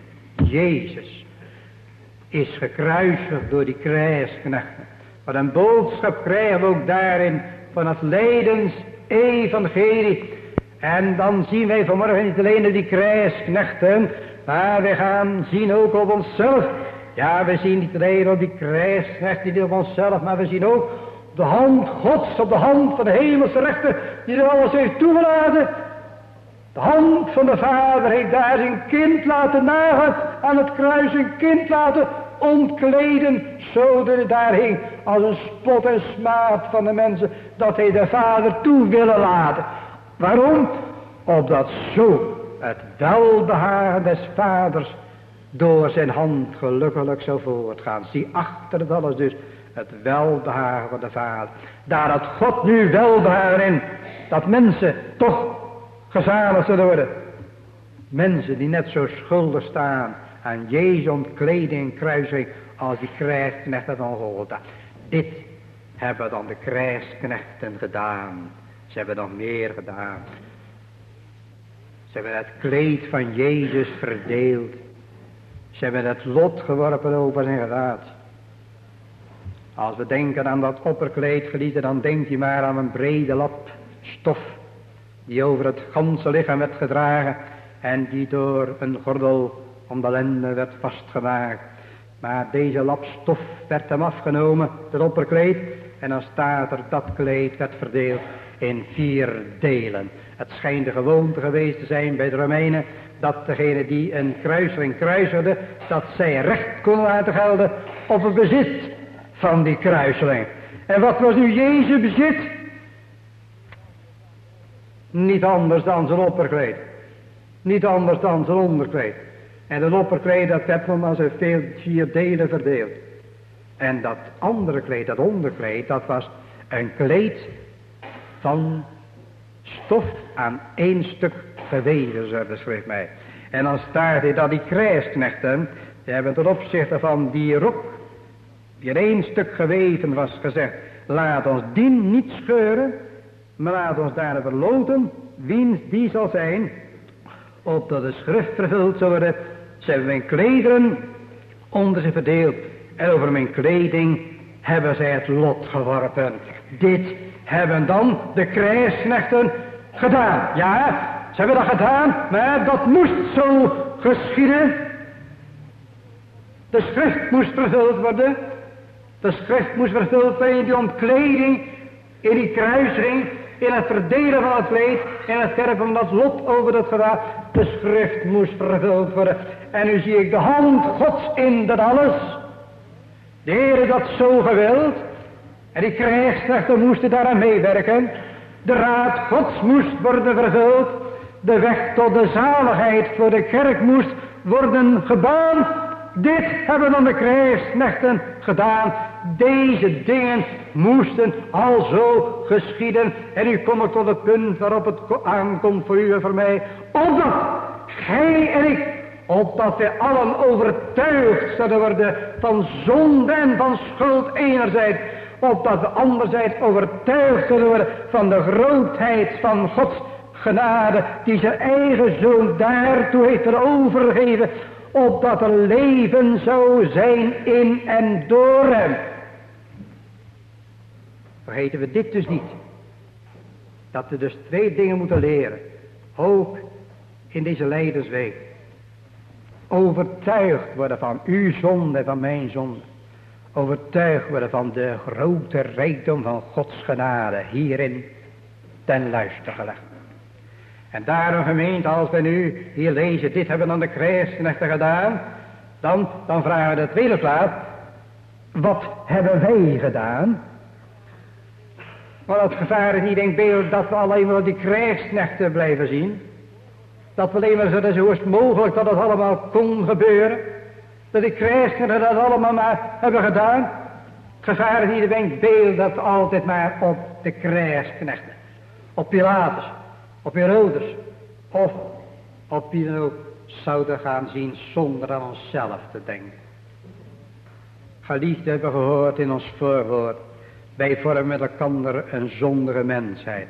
S1: Jezus is gekruisigd door die krijgsknechten. Wat een boodschap krijgen we ook daarin van het lijdens-evangelie. En dan zien wij vanmorgen niet alleen die krijgsknechten, maar we gaan zien ook op onszelf. Ja, we zien niet alleen op die krijgsknechten die op onszelf, maar we zien ook op de hand Gods, op de hand van de hemelse rechter, die er alles heeft toegelaten. De hand van de Vader heeft daar zijn kind laten nagen, aan het kruis een kind laten ontkleden, zodat hij daar hing als een spot en smaad van de mensen, dat hij de Vader toe willen laten. Waarom? Opdat zo het welbehagen des Vaders door zijn hand gelukkig zou voortgaan. Zie achter het alles dus het welbehagen van de Vader. Daar had God nu welbehagen in, dat mensen toch gezaligd zullen worden. Mensen die net zo schuldig staan aan Jezus ontkleding en kruising als die krijgsknechten van Golgotha. Dit hebben dan de krijgsknechten gedaan. Ze hebben nog meer gedaan. Ze hebben het kleed van Jezus verdeeld. Ze hebben het lot geworpen over zijn gelaat. Als we denken aan dat opperkleed, geliefde, dan denkt u maar aan een brede lap stof die over het ganse lichaam werd gedragen en die door een gordel om de lenden werd vastgemaakt. Maar deze lap stof werd hem afgenomen, het opperkleed, en dan staat er dat kleed werd verdeeld in vier delen. Het schijnt de gewoonte geweest te zijn bij de Romeinen dat degene die een kruisering kruisigde, dat zij recht konden laten gelden op het bezit van die kruiseling. En wat was nu Jezus bezit? Niet anders dan zijn opperkleed. Niet anders dan zijn onderkleed. En het opperkleed, dat werd nog maar zo veel vier delen verdeeld. En dat andere kleed, dat onderkleed, dat was een kleed van stof aan één stuk geweven, zo de schrift mij. En dan staat er dat die krijgsknechten, die hebben ten opzichte van die rok, die in één stuk geweven was, gezegd, laat ons die niet scheuren, maar laat ons daar verloten, wiens die zal zijn, opdat de schrift vervuld zou worden. Ze hebben mijn klederen onder ze verdeeld, en over mijn kleding hebben zij het lot geworpen. Dit hebben dan de krijgsknechten gedaan. Ja, ze hebben dat gedaan, maar dat moest zo geschieden. De schrift moest vervuld worden.
S2: De schrift moest vervuld worden in die ontkleding, in die kruising, in het verdelen van het leed, in het werpen van dat lot over het gewaad. De schrift moest vervuld worden. En nu zie ik de hand Gods in dat alles. De Heer heeft dat zo gewild. En die krijgsknechten moesten daaraan meewerken. De raad Gods moest worden vervuld. De weg tot de zaligheid voor de kerk moest worden gebaand. Dit hebben dan de krijgsknechten gedaan. Deze dingen moesten al zo geschieden. En nu kom ik tot het punt waarop het aankomt voor u en voor mij. Opdat gij en ik, opdat wij allen overtuigd zullen worden van zonde en van schuld enerzijds. Opdat we anderzijds overtuigd zullen worden van de grootheid van Gods genade. Die zijn eigen zoon daartoe heeft overgegeven. Opdat er leven zou zijn in en door hem. Vergeten we dit dus niet. Dat we dus twee dingen moeten leren. Ook in deze Lijdensweek. Overtuigd worden van uw zonde en van mijn zonde. Overtuigd worden van de grote rijkdom van Gods genade. Hierin ten luister gelegd. En daarom gemeente, als we nu hier lezen, dit hebben dan de krijgsknechten gedaan. Dan, dan vragen we de tweede plaats. Wat hebben wij gedaan? Maar het gevaar is niet denkbeeld dat we alleen maar die krijgsknechten blijven zien. Dat we alleen maar zo, zo is het mogelijk dat het allemaal kon gebeuren. Dat die krijgsknechten dat allemaal maar hebben gedaan. Het gevaar is niet denkbeeld dat we altijd maar op de krijgsknechten, op Pilatus, op Herodes of op wie dan ook zouden gaan zien zonder aan onszelf te denken. Geliefden hebben gehoord in ons voorwoord. Wij vormen met elkaar een zondige mensheid.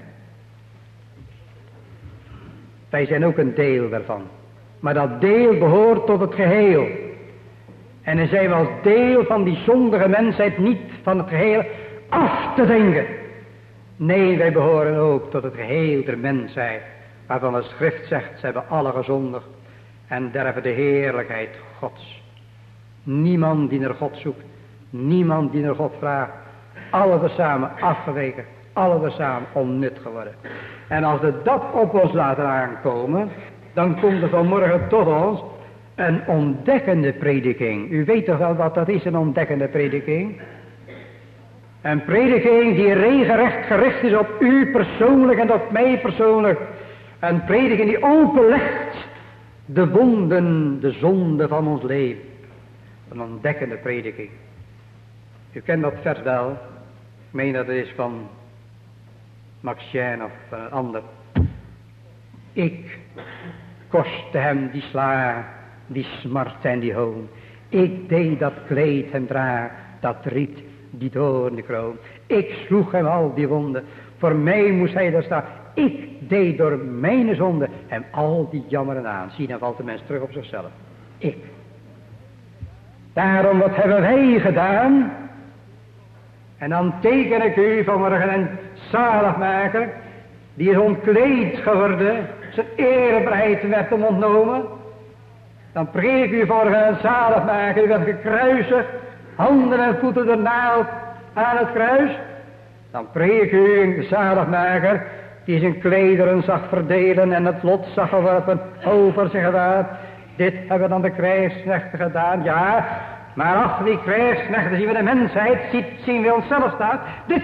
S2: Wij zijn ook een deel daarvan. Maar dat deel behoort tot het geheel. En dan zijn we als deel van die zondige mensheid niet van het geheel af te denken. Nee, wij behoren ook tot het geheel der mensheid. Waarvan de schrift zegt, ze hebben alle gezondigd. En derven de heerlijkheid Gods. Niemand die naar God zoekt. Niemand die naar God vraagt. Alle tezamen afgeweken. Alle tezamen onnut geworden. En als we dat op ons laten aankomen. Dan komt er vanmorgen tot ons een ontdekkende prediking. U weet toch wel wat dat is, een ontdekkende prediking? Een prediking die regelrecht gericht is op u persoonlijk en op mij persoonlijk. Een prediking die openlegt de wonden, de zonde van ons leven. Een ontdekkende prediking. U kent dat vers wel. Ik meen dat het is van Maxien of een ander. Ik kostte hem die sla, die smart en die hoon. Ik deed dat kleed hem dragen, dat riet die doornkroon. Ik sloeg hem al die wonden. Voor mij moest hij daar staan. Ik deed door mijn zonde hem al die jammeren aan. Zie, dan valt de mens terug op zichzelf. Ik. Daarom, wat hebben wij gedaan? En dan teken ik u vanmorgen een zaligmaker. Die is ontkleed geworden. Zijn eerbaarheid werd hem ontnomen. Dan preek u vanmorgen een zaligmaker. Die werd gekruisigd. Handen en voeten de naald aan het kruis. Dan preek u een zaligmaker. Die zijn klederen zag verdelen en het lot zag geworpen over zijn gewaad. Dit hebben dan de krijgsknechten gedaan. Ja, maar achter die krijgsknechten zien we de mensheid, zien we onszelf staan. Dit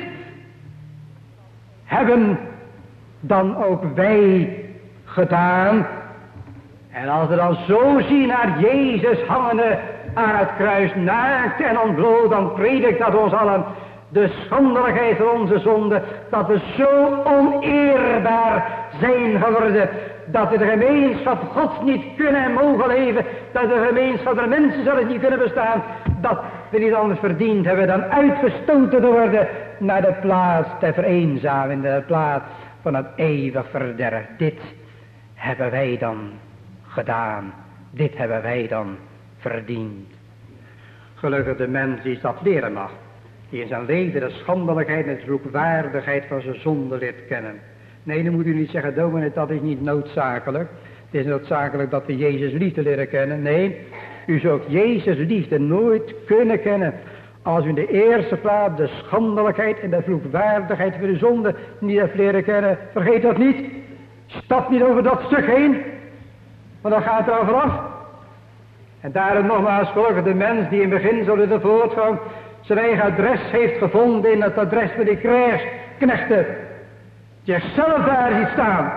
S2: hebben dan ook wij gedaan. En als we dan zo zien naar Jezus hangende aan het kruis, naakt en ontbloot, dan predikt dat ons allen de schandelijkheid van onze zonde, dat we zo oneerbaar zijn geworden, dat we de gemeenschap Gods niet kunnen en mogen leven, dat de gemeenschap der mensen zelfs niet kunnen bestaan, dat we niet anders verdiend hebben dan uitgestoten te worden naar de plaats der vereenzaming, naar de plaats van het eeuwig verderf. Dit hebben wij dan gedaan, dit hebben wij dan verdiend. Gelukkig de mens die dat leren mag, die in zijn leven de schandelijkheid en de roepwaardigheid van zijn zonde leert kennen. Nee, dan moet u niet zeggen, dominee, dat is niet noodzakelijk. Het is noodzakelijk dat we Jezus liefde leren kennen. Nee, u zult Jezus liefde nooit kunnen kennen Als u in de eerste plaats de schandelijkheid en de vloekwaardigheid van de zonde niet heeft leren kennen, vergeet dat niet. Stap niet over dat stuk heen, want dan gaat er over af. En daarom nogmaals, gelukkig de mens die in het begin zo de voortgang zijn eigen adres heeft gevonden in het adres van die krijgsknechten. Jezelf daar ziet staan.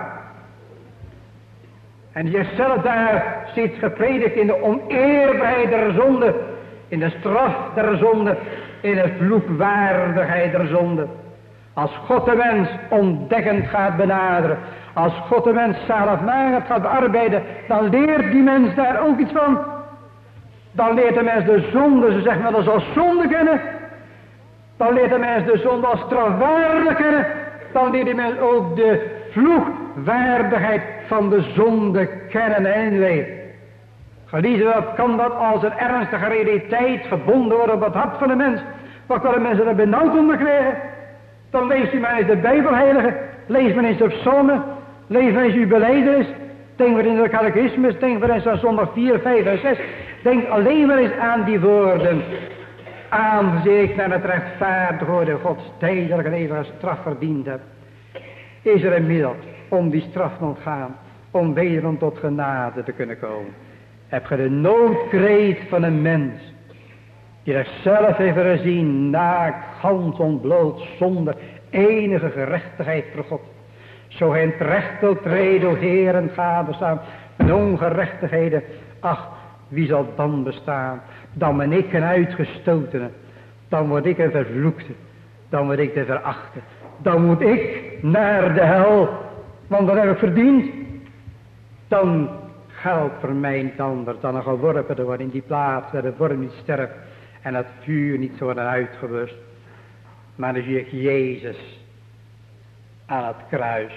S2: En jezelf daar ziet gepredikt in de oneerbaarheid der zonde, in de straf der zonde, in de vloekwaardigheid der zonde. Als God de mens ontdekkend gaat benaderen, als God de mens zaligmakend gaat bearbeiden, dan leert die mens daar ook iets van. Dan leert de mens de zonde, ze zeggen wel eens als zonde kennen. Dan leert de mens de zonde als strafwaardig kennen. Dan leert de mens ook de vloekwaardigheid van de zonde kennen en weten. Geliefde, wat kan dat als een ernstige realiteit gebonden worden op het hart van de mens? Wat kan de mensen er benauwd onder krijgen? Dan leest u maar eens de Bijbelheilige, lees maar eens de psalmen, lees maar eens uw belijdenis, denk maar eens aan de catechismus, denk maar eens aan zondag vier, vijf en zes. Denk alleen maar eens aan die woorden. Aangezien ik naar het rechtvaardig worden Gods tijdelijke eeuwige straf verdiend heb, is er een middel om die straf te ontgaan, om wederom tot genade te kunnen komen. Heb je de noodkreet van een mens, die zichzelf heeft gezien, naakt, gans ontbloot, zonder enige gerechtigheid voor God. Zo hij in het recht wil treden, o Heer, en ga bestaan met ongerechtigheden. Ach, wie zal dan bestaan? Dan ben ik een uitgestotene. Dan word ik een vervloekte. Dan word ik de verachte. Dan moet ik naar de hel. Want dat heb ik verdiend. Dan geldt voor mij niet anders dan een geworpen te worden in die plaats waar de worm niet sterft en het vuur niet zou worden uitgeblust. Maar dan zie ik Jezus aan het kruis.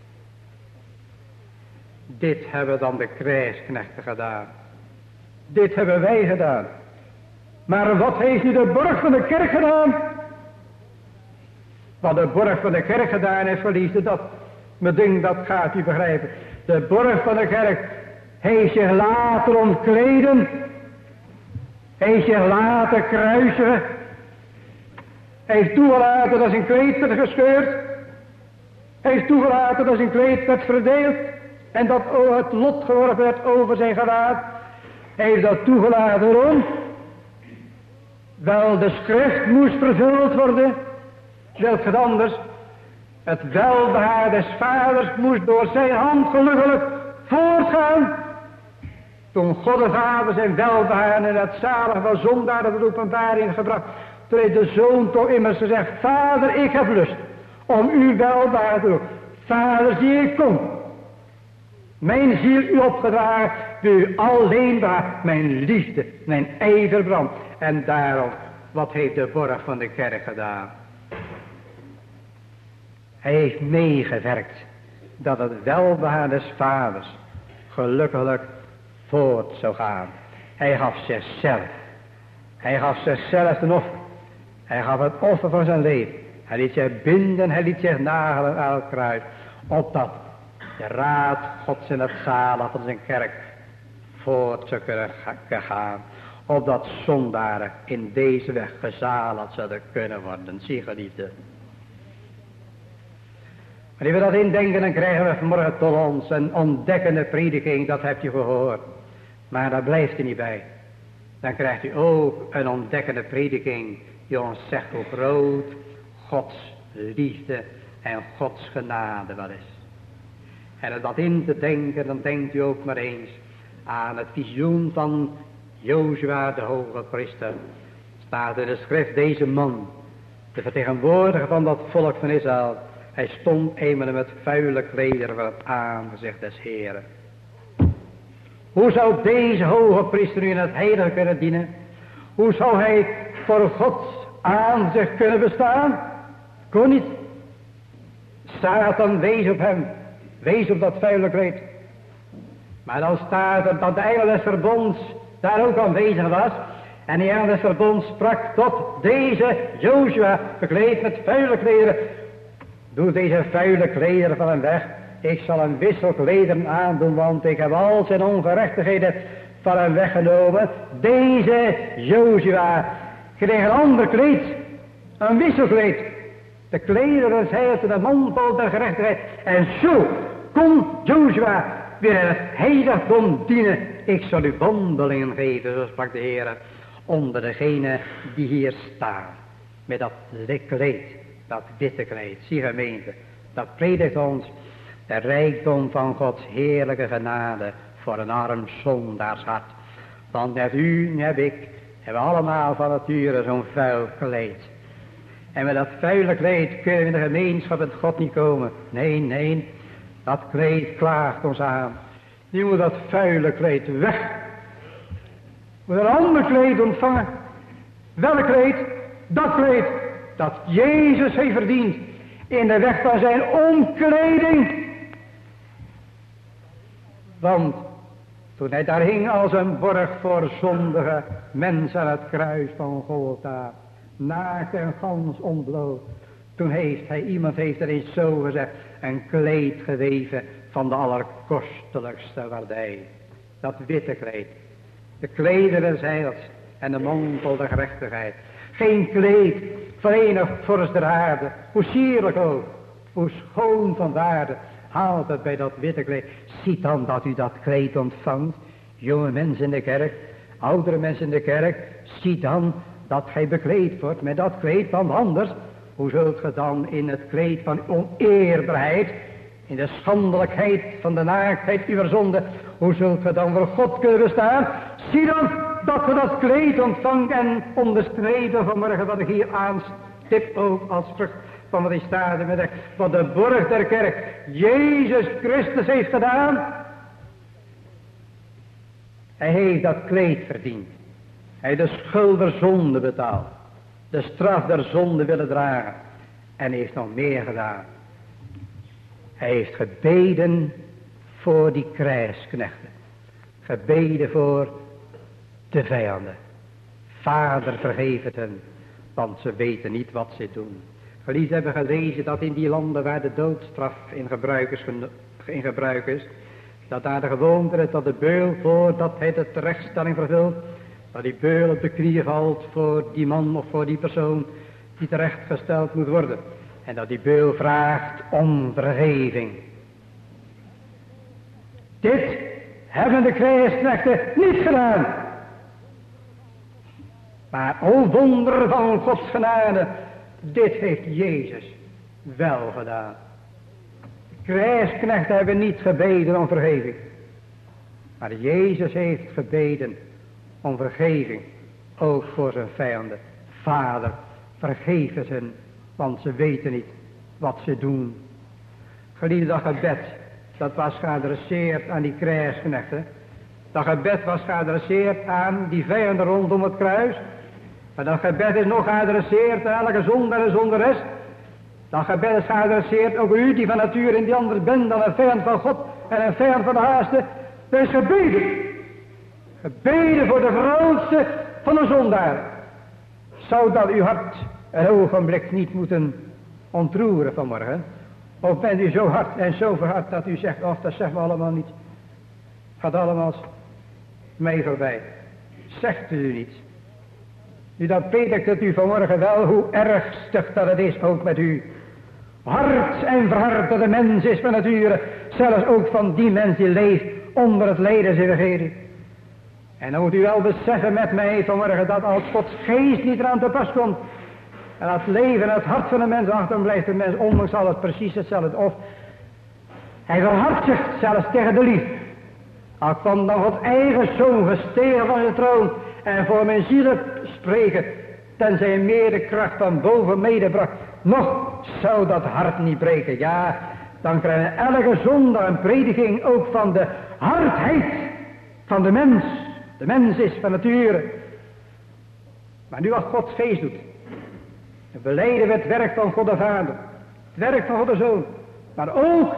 S2: Dit hebben dan de krijgsknechten gedaan. Dit hebben wij gedaan. Maar wat heeft nu de borg van de kerk gedaan? Wat de borg van de kerk gedaan heeft, verliefde, dat me ding, dat gaat u begrijpen. De borg van de kerk heeft zich laten ontkleden. Heeft zich laten kruisen. Heeft toegelaten dat zijn kleed werd gescheurd. Heeft toegelaten dat zijn kleed werd verdeeld. En dat het lot geworpen werd over zijn gelaat. Heeft dat toegelaten waarom? Wel, de schrift moest vervuld worden. Welk het anders? Het welbehaar des vaders moest door zijn hand gelukkig voortgaan. Toen God de Vader zijn welbehaar en het zalig van zondaren de openbaring gebracht. Toen heeft de Zoon toch immers gezegd: Vader, ik heb lust om u welbehaar te doen. Vader, zie ik kom. Mijn ziel u opgedragen, u alleen behaar, mijn liefde, mijn ijver brandt. En daarom, wat heeft de borg van de kerk gedaan? Hij heeft meegewerkt dat het welbehaar des vaders gelukkig voort zou gaan. Hij gaf zichzelf. Hij gaf zichzelf ten offer. Hij gaf het offer van zijn leven. Hij liet zich binden, hij liet zich nagelen aan het kruis. Opdat de raad Gods in het zalig van zijn kerk voort zou kunnen gaan. Opdat zondaren in deze weg gezaligd zouden kunnen worden. Zie geliefde. Wanneer we dat indenken, dan krijgen we vanmorgen tot ons een ontdekkende prediking, dat hebt u gehoord. Maar daar blijft u niet bij. Dan krijgt u ook een ontdekkende prediking die ons zegt hoe groot Gods liefde en Gods genade wel is. En om dat in te denken, dan denkt u ook maar eens aan het visioen van Jozua de hoge priester. Staat in de schrift, deze man, de vertegenwoordiger van dat volk van Israël, hij stond eenmaal met vuile klederen van het aangezicht des Heren. Hoe zou deze hoge priester nu in het heilige kunnen dienen? Hoe zou hij voor Gods aangezicht kunnen bestaan? Kon niet. Satan wees op hem. Wees op dat vuile kleed. Maar dan staat er dat de engel des verbonds daar ook aanwezig was. En die engel des verbonds sprak tot deze Jozua, bekleed met vuile klederen: doe deze vuile klederen van hem weg. Ik zal hem wisselklederen aandoen, want ik heb al zijn ongerechtigheden van hem weggenomen. Deze Jozua kreeg een ander kleed, een wisselkleed. De klederen des heils en de mantel der gerechtigheid. En zo kon Jozua weer in het heiligdom dienen. Ik zal u wandelingen geven, zo sprak de Heer, onder degene die hier staan. Met dat kleed, dat witte kleed. Zie gemeente, dat predikt ons de rijkdom van Gods heerlijke genade voor een arm zondaarshart. Want net u, net ik, hebben allemaal van nature zo'n vuil kleed. En met dat vuile kleed kunnen we in de gemeenschap met God niet komen. Nee, nee, dat kleed klaagt ons aan. Nu moet dat vuile kleed weg. We moeten een ander kleed ontvangen. Welk kleed? Dat kleed dat Jezus heeft verdiend in de weg van zijn omkleding. Want toen hij daar hing als een borg voor zondige mensen aan het kruis van Golgotha, naakt en gans ontbloot, toen heeft hij, iemand heeft er eens zo gezegd, een kleed geweven van de allerkostelijkste waardij. Dat witte kleed. De klederen des heils en de mantel der gerechtigheid. Geen kleed van enig vorst der aarde, hoe sierlijk ook, hoe schoon van waarde, haalt het bij dat witte kleed. Ziet dan dat u dat kleed ontvangt, jonge mensen in de kerk, oudere mensen in de kerk, ziet dan dat gij bekleed wordt met dat kleed, want anders, hoe zult ge dan in het kleed van oneerbaarheid, in de schandelijkheid van de naaktheid uw zonde, hoe zult ge dan voor God kunnen bestaan? Zie dan dat ge dat kleed ontvangt en onderstrepen vanmorgen wat ik hier aanstip ook als vrucht van wat ik staat met de, wat de borg der kerk Jezus Christus heeft gedaan. Hij heeft dat kleed verdiend. Hij heeft de schuld der zonde betaald. De straf der zonde willen dragen. En heeft nog meer gedaan. Hij heeft gebeden voor die krijgsknechten. Gebeden voor de vijanden. Vader, vergeef het hen, want ze weten niet wat ze doen. Geliefden, hebben gelezen dat in die landen waar de doodstraf in gebruik is, in gebruik is, dat daar de gewoonte is dat de beul, voordat hij de terechtstelling vervult, dat die beul op de knieën valt voor die man of voor die persoon die terechtgesteld moet worden. En dat die beul vraagt om vergeving. Dit hebben de krijgsknechten niet gedaan. Maar o wonder van Gods genade, dit heeft Jezus wel gedaan. De krijgsknechten hebben niet gebeden om vergeving. Maar Jezus heeft gebeden om vergeving, ook voor zijn vijanden. Vader, vergeef het hen, want ze weten niet wat ze doen. Geliefde, dat gebed, dat was geadresseerd aan die krijgsknechten. Dat gebed was geadresseerd aan die vijanden rondom het kruis. Maar dat gebed is nog geadresseerd aan elke zondaar en zondares. Dat gebed is geadresseerd ook u die van nature in die anders bent dan een vijand van God en een vijand van de haaste. Er is gebeden. Gebeden voor de grootste van de zondaar. Zou dat uw hart een ogenblik niet moeten ontroeren vanmorgen? Of bent u zo hard en zo verhard dat u zegt, of dat zeggen we allemaal niet. Gaat allemaal mee voorbij. Zegt u niets. Nu dan predikt het u vanmorgen wel hoe ernstig dat het is ook met u. Hard en verhard dat de mens is van nature. Zelfs ook van die mens die leeft onder het lijdensevangelie. En dan moet u wel beseffen met mij vanmorgen dat als Gods geest niet eraan te pas komt. En het leven en het hart van de mens achter blijft de mens ondanks al het precies hetzelfde. Of hij verhardt zich zelfs tegen de liefde. Al kwam dan Gods eigen zoon gestegen van zijn troon en voor mijn zielen spreken, tenzij hij meer de kracht van boven medebrak, nog zou dat hart niet breken. Ja, dan krijgen elke zondag een prediking ook van de hardheid van de mens. De mens is van nature. Maar nu wat Gods geest doet, dan belijden we het werk van God de Vader, het werk van God de Zoon, maar ook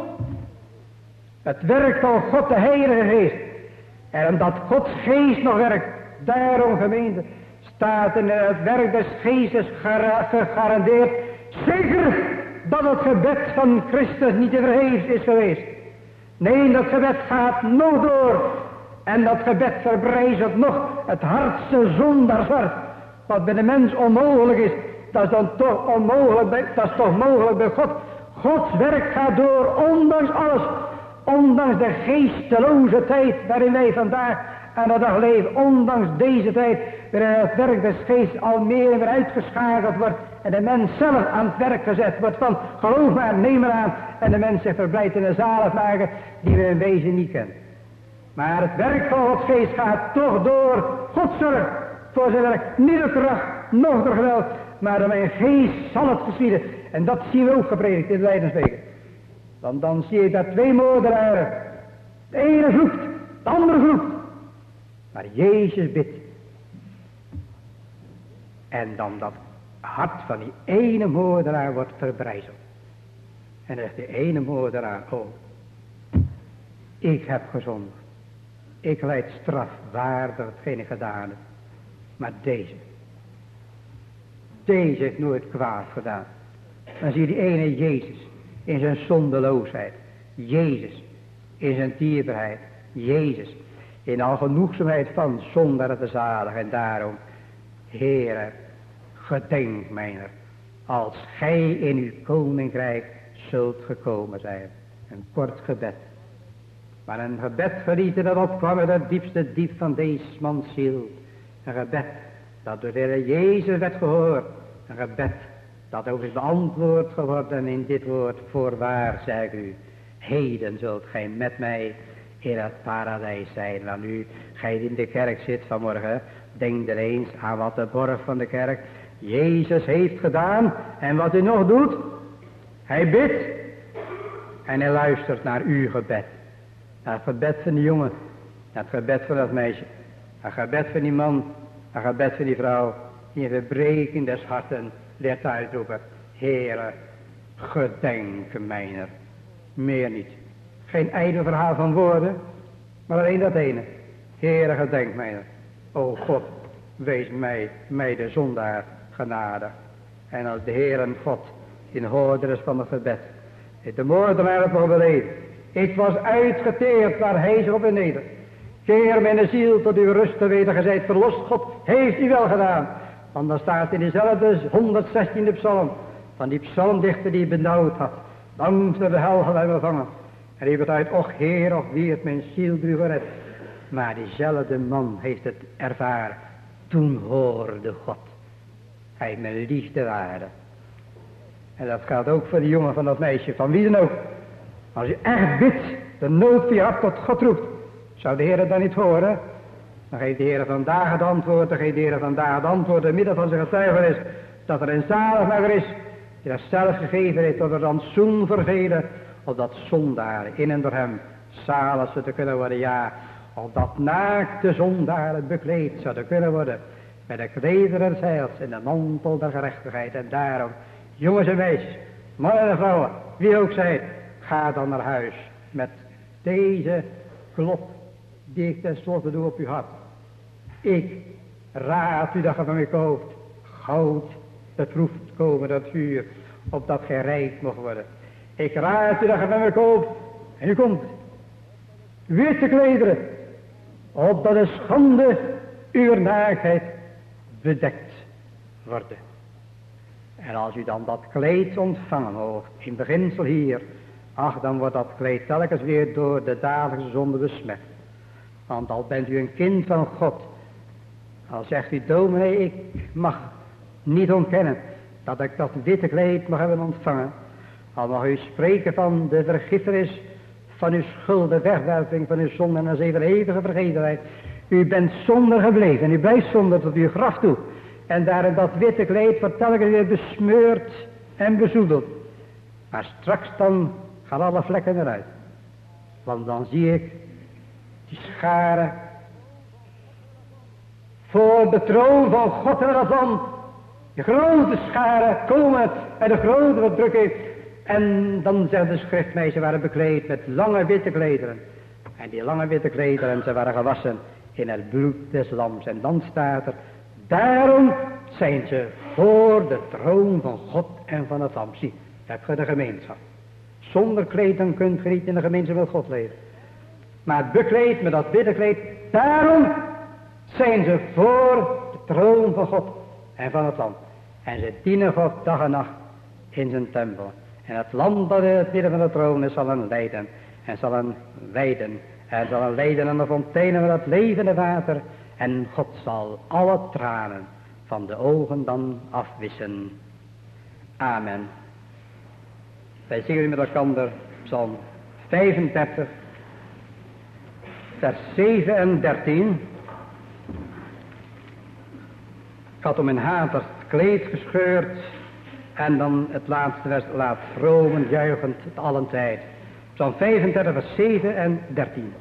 S2: het werk van God de Heilige Geest. En omdat Gods geest nog werkt, daarom gemeente, staat in het werk des geestes gegarandeerd, zeker dat het gebed van Christus niet te vergeefs is geweest. Nee, dat gebed gaat nog door. En dat gebed verbrijzelt nog het hardste zondagshart. Wat bij de mens onmogelijk is, dat is dan toch onmogelijk, bij, dat is toch mogelijk bij God. Gods werk gaat door, ondanks alles. Ondanks de geesteloze tijd waarin wij vandaag aan de dag leven. Ondanks deze tijd waarin het werk des geestes al meer en meer uitgeschakeld wordt. En de mens zelf aan het werk gezet wordt van geloof maar, neem maar aan. En de mens zich verblijdt in een zaligmaker die we in wezen niet kennen. Maar het werk van Gods geest gaat toch door. God zorgt voor zijn werk. Niet door kracht, noch door geweld. Maar door mijn geest zal het geschieden. En dat zien we ook gepredikt in de Lijdensweken. Want dan zie je dat twee moordenaren. De ene vloekt, de andere vloekt. Maar Jezus bidt. En dan dat hart van die ene moordenaar wordt verbrijzeld. En dan zegt die ene moordenaar, oh, ik heb gezondigd. Ik leid straf waardig hetgeen ik gedaan heb. Maar deze, deze heeft nooit kwaad gedaan. Dan zie je die ene Jezus in zijn zondeloosheid. Jezus in zijn dierbaarheid. Jezus in algenoegzaamheid van zonder te zalig. En daarom, Heere, gedenk mijner, als gij in uw koninkrijk zult gekomen zijn. Een kort gebed. Maar een gebed gelieten dat opkwam uit het diepste diep van deze mans ziel. Een gebed dat door de Heer Jezus werd gehoord. Een gebed dat ook is beantwoord geworden in dit woord. Voorwaar zeg ik u, heden zult gij met mij in het paradijs zijn. Want nu gij in de kerk zit vanmorgen, denk er eens aan wat de borg van de kerk Jezus heeft gedaan. En wat hij nog doet, hij bidt en hij luistert naar uw gebed. Naar het gebed van die jongen, naar het gebed van dat meisje, naar het gebed van die man, naar het gebed van die vrouw, die in verbreking des harten leert uitroepen, Heere, gedenk mijner. Meer niet. Geen ijdel verhaal van woorden, maar alleen dat ene. Heere, gedenk mijner. O God, wees mij, mij de zondaar, genadig. En als de Heer en God in hoorder is van het gebed, heeft de moordenaar het nog beleefd. Ik was uitgeteerd waar hij zich op beneden. Keer mijn ziel tot uw rust te weten, gij zijt verlost. God heeft u wel gedaan. Want dan staat in dezelfde honderdzestiende psalm, van die psalmdichter die benauwd had. Dankzij de hel had hij me vangen. En hij werd uit, och Heer, och wie het mijn ziel u gered. Maar diezelfde man heeft het ervaren. Toen hoorde God. Hij mijn liefde waarde. En dat gaat ook voor de jongen van dat meisje, van wie dan ook. Als je echt bidt, de nood die je hart tot God roept, zou de Heer het dan niet horen? Dan geeft de Heer vandaag het antwoord, dan geeft de Heer vandaag het antwoord, in midden van zijn getuigenis, dat er een zaligmaker is, die dat zelf gegeven heeft, tot er rantsoen vervelen, opdat zondaren in en door hem zalig zouden kunnen worden, ja, opdat naakte zondaren bekleed zouden kunnen worden, met de klederen des heils en de mantel der gerechtigheid. En daarom, jongens en meisjes, mannen en vrouwen, wie ook zijt, ga dan naar huis met deze klop die ik tenslotte doe op uw hart. Ik raad u dat je van mij koopt goud, beproefd komen dat vuur, opdat gij rijk mocht worden. Ik raad u dat je van mij koopt, en u komt, witte klederen, opdat de schande uw naaktheid bedekt worden. En als u dan dat kleed ontvangen moogt, in beginsel hier, ach, dan wordt dat kleed telkens weer door de dagelijkse zonde besmet. Want al bent u een kind van God, al zegt u, dominee, ik mag niet ontkennen dat ik dat witte kleed mag hebben ontvangen. Al mag u spreken van de vergiffenis van uw schulden, wegwerping van uw zonde en een zeven eeuwige vergetelheid. U bent zonder gebleven en u blijft zonder tot uw graf toe. En daarin dat witte kleed wordt telkens weer besmeurd en bezoedeld. Maar straks dan gaan alle vlekken eruit. Want dan zie ik die scharen voor de troon van God en van de grote scharen komen en de grote verdrukking. En dan zegt de schrift mij, ze waren bekleed met lange witte klederen. En die lange witte klederen, ze waren gewassen in het bloed des lams. En dan staat er, daarom zijn ze voor de troon van God en van het lam. Zie, heb je de gemeenschap. Zonder kleed dan kunt je niet in de gemeenschap met God leven. Maar bekleed met dat witte kleed, daarom zijn ze voor de troon van God en van het land. En ze dienen God dag en nacht in zijn tempel. En het land dat in het midden van de troon is, zal hen leiden. En zal hen wijden. En zal hen leiden aan de fonteinen van het levende water. En God zal alle tranen van de ogen dan afwissen. Amen. Wij zingen nu met elkaar Psalm vijfendertig, vers zeven en dertien. Ik had om mijn haat het kleed gescheurd. En dan het laatste vers, laat vromen, juichend, het allen tijd. Psalm vijfendertig, vers zeven en dertien.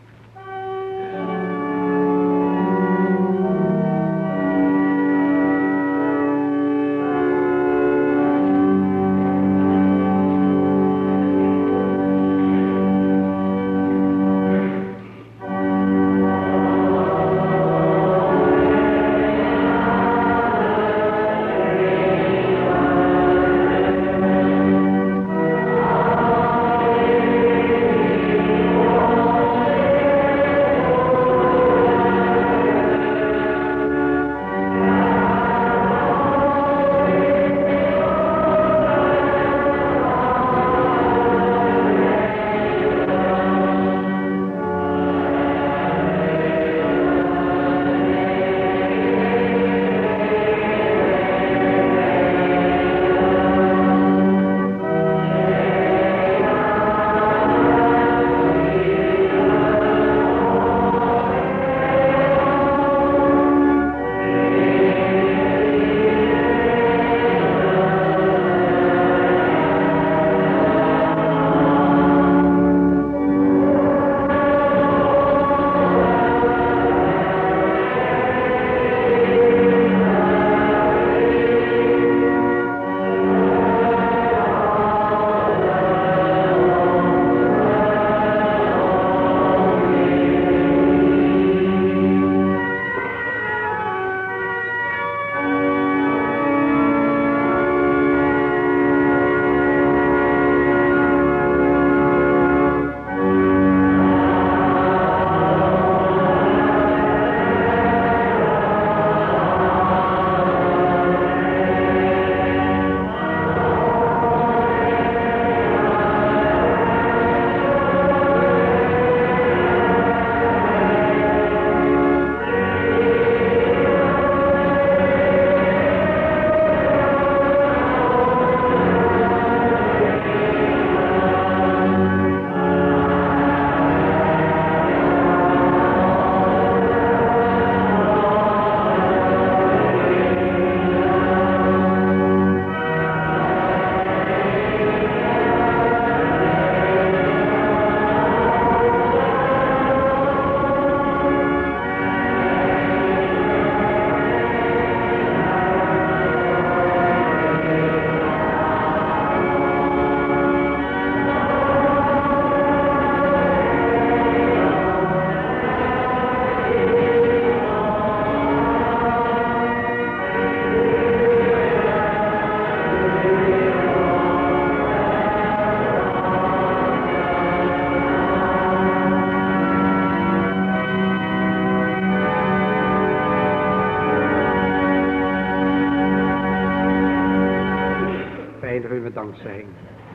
S1: dankzegging.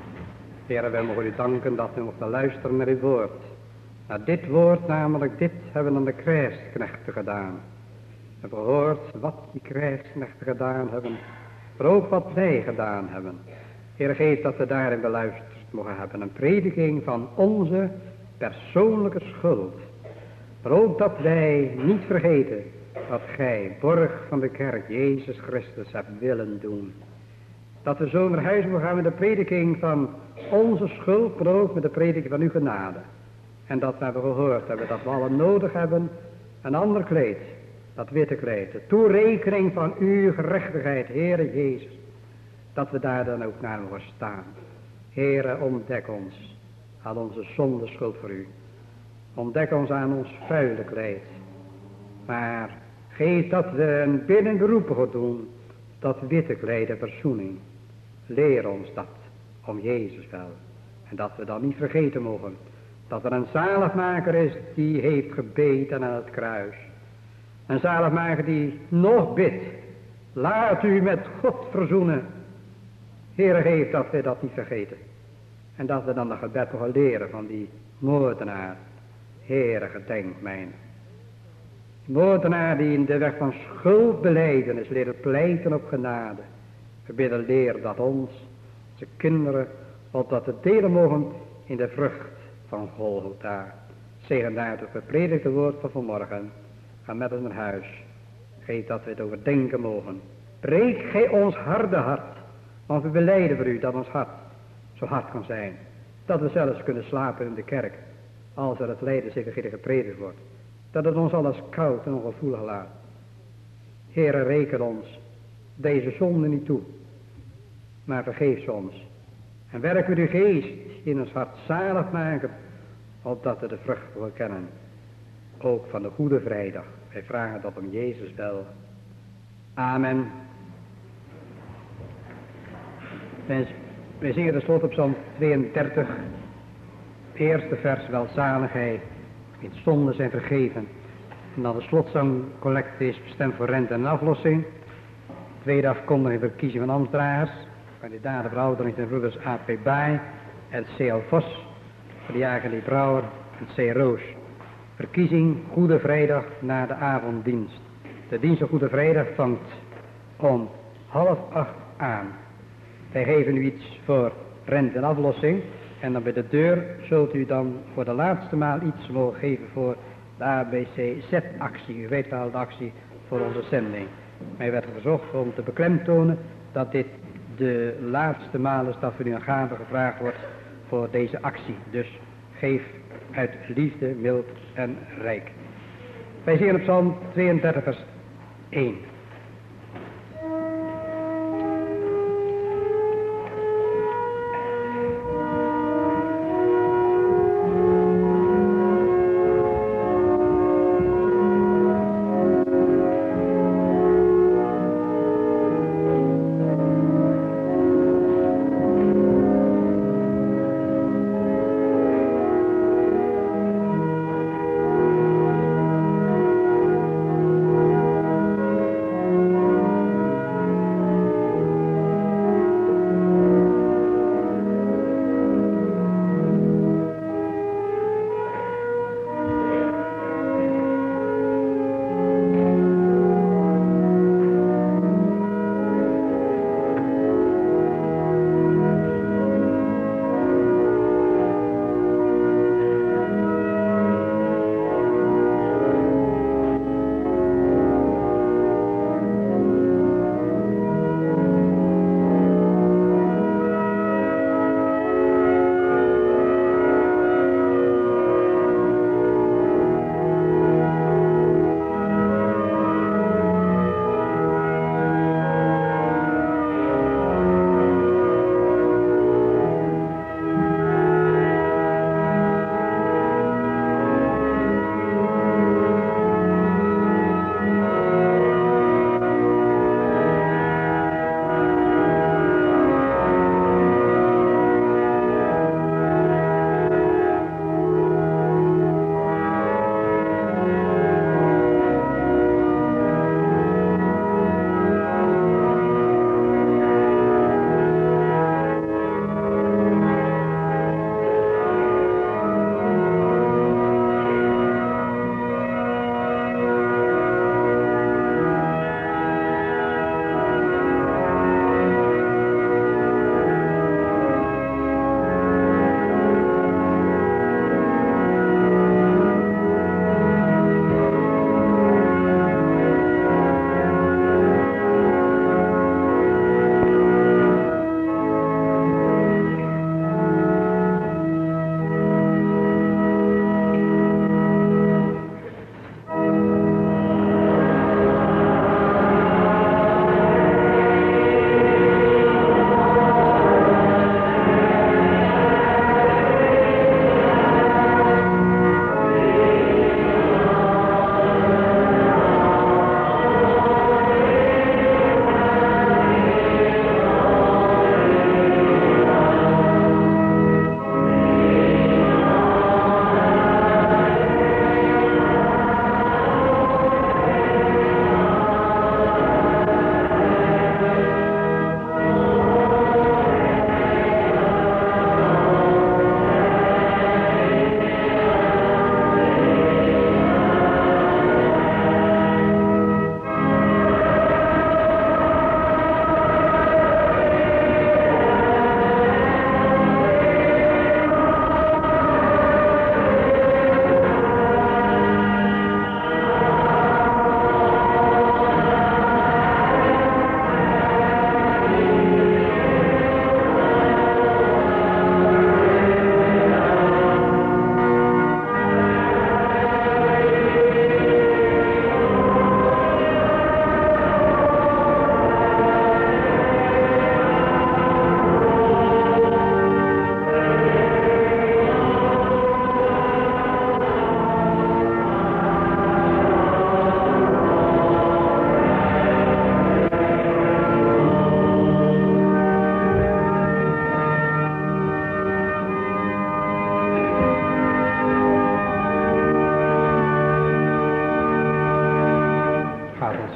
S1: Heere, wij mogen u danken dat we mochten luisteren naar uw woord. Naar dit woord, namelijk dit, hebben aan de krijgsknechten gedaan. We hebben gehoord wat die krijgsknechten gedaan hebben, maar ook wat wij gedaan hebben. Heere, geef dat we daarin beluisterd mogen hebben. Een prediking van onze persoonlijke schuld. Maar ook dat wij niet vergeten wat gij, borg van de kerk, Jezus Christus, hebt willen doen. Dat we zo naar huis mogen gaan met de prediking van onze schuld, maar ook met de prediking van uw genade. En dat we hebben gehoord hebben dat we allen nodig hebben een ander kleed, dat witte kleed. De toerekening van uw gerechtigheid, Heere Jezus. Dat we daar dan ook naar mogen staan. Heere, ontdek ons aan onze zonde schuld voor u. Ontdek ons aan ons vuile kleed. Maar geef dat we een binnenberoep gaan doen, dat witte kleed de verzoening. Leer ons dat, om Jezus wel. En dat we dan niet vergeten mogen, dat er een zaligmaker is die heeft gebeden aan het kruis. Een zaligmaker die nog bidt
S2: Laat u met God verzoenen. Heere, geef dat we dat niet vergeten. En dat we dan de gebed mogen leren van die moordenaar. Heere, gedenk mij. Moordenaar die in de weg van schuldbelijdenis leren pleiten op genade. We bidden leer dat ons, onze kinderen, opdat we delen mogen in de vrucht van Golgotha. Zegen daar het gepredikte woord van vanmorgen. Ga met ons naar huis. Geef dat we het overdenken mogen. Breek gij ons harde hart. Want we belijden voor u dat ons hart zo hard kan zijn. Dat we zelfs kunnen slapen in de kerk. Als er het lijden zich gepredikt wordt. Dat het ons alles koud en ongevoelig laat. Heere, reken ons deze zonde niet toe. Maar vergeef ze ons. En werk met uw geest in ons hart zalig maken. Opdat we de vrucht willen kennen. Ook van de Goede Vrijdag. Wij vragen dat om Jezus wel. Amen. Wij zingen tenslotte op Psalm tweeëndertig. Het eerste vers, welzaligheid. In zonden zijn vergeven. En dan de slotzangcollecte is bestemd voor rente en aflossing. Tweede afkondiging verkiezing van ambtsdragers. Kandidaten voor ouderen en broeders A P Baai en C L Vos. Voor de jager die Brouwer en C Roos. Verkiezing Goede Vrijdag na de avonddienst. De dienst op Goede Vrijdag vangt om half acht aan. Wij geven u iets voor rente en aflossing. En dan bij de deur zult u dan voor de laatste maal iets mogen geven voor de A B C Z-actie. U weet wel de actie voor onze zending. Mij werd verzocht om te beklemtonen dat dit de laatste maal is dat voor u een gave gevraagd wordt voor deze actie. Dus geef uit liefde, mild en rijk. Wij zien op Psalm tweeëndertig vers één.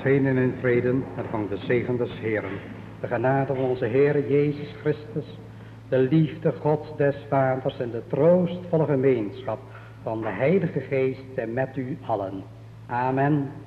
S3: heen in vrede en vang de zegen des Heeren. De genade van onze Heer Jezus Christus, de liefde Gods des Vaders en de troostvolle gemeenschap van de Heilige Geest en met u allen. Amen.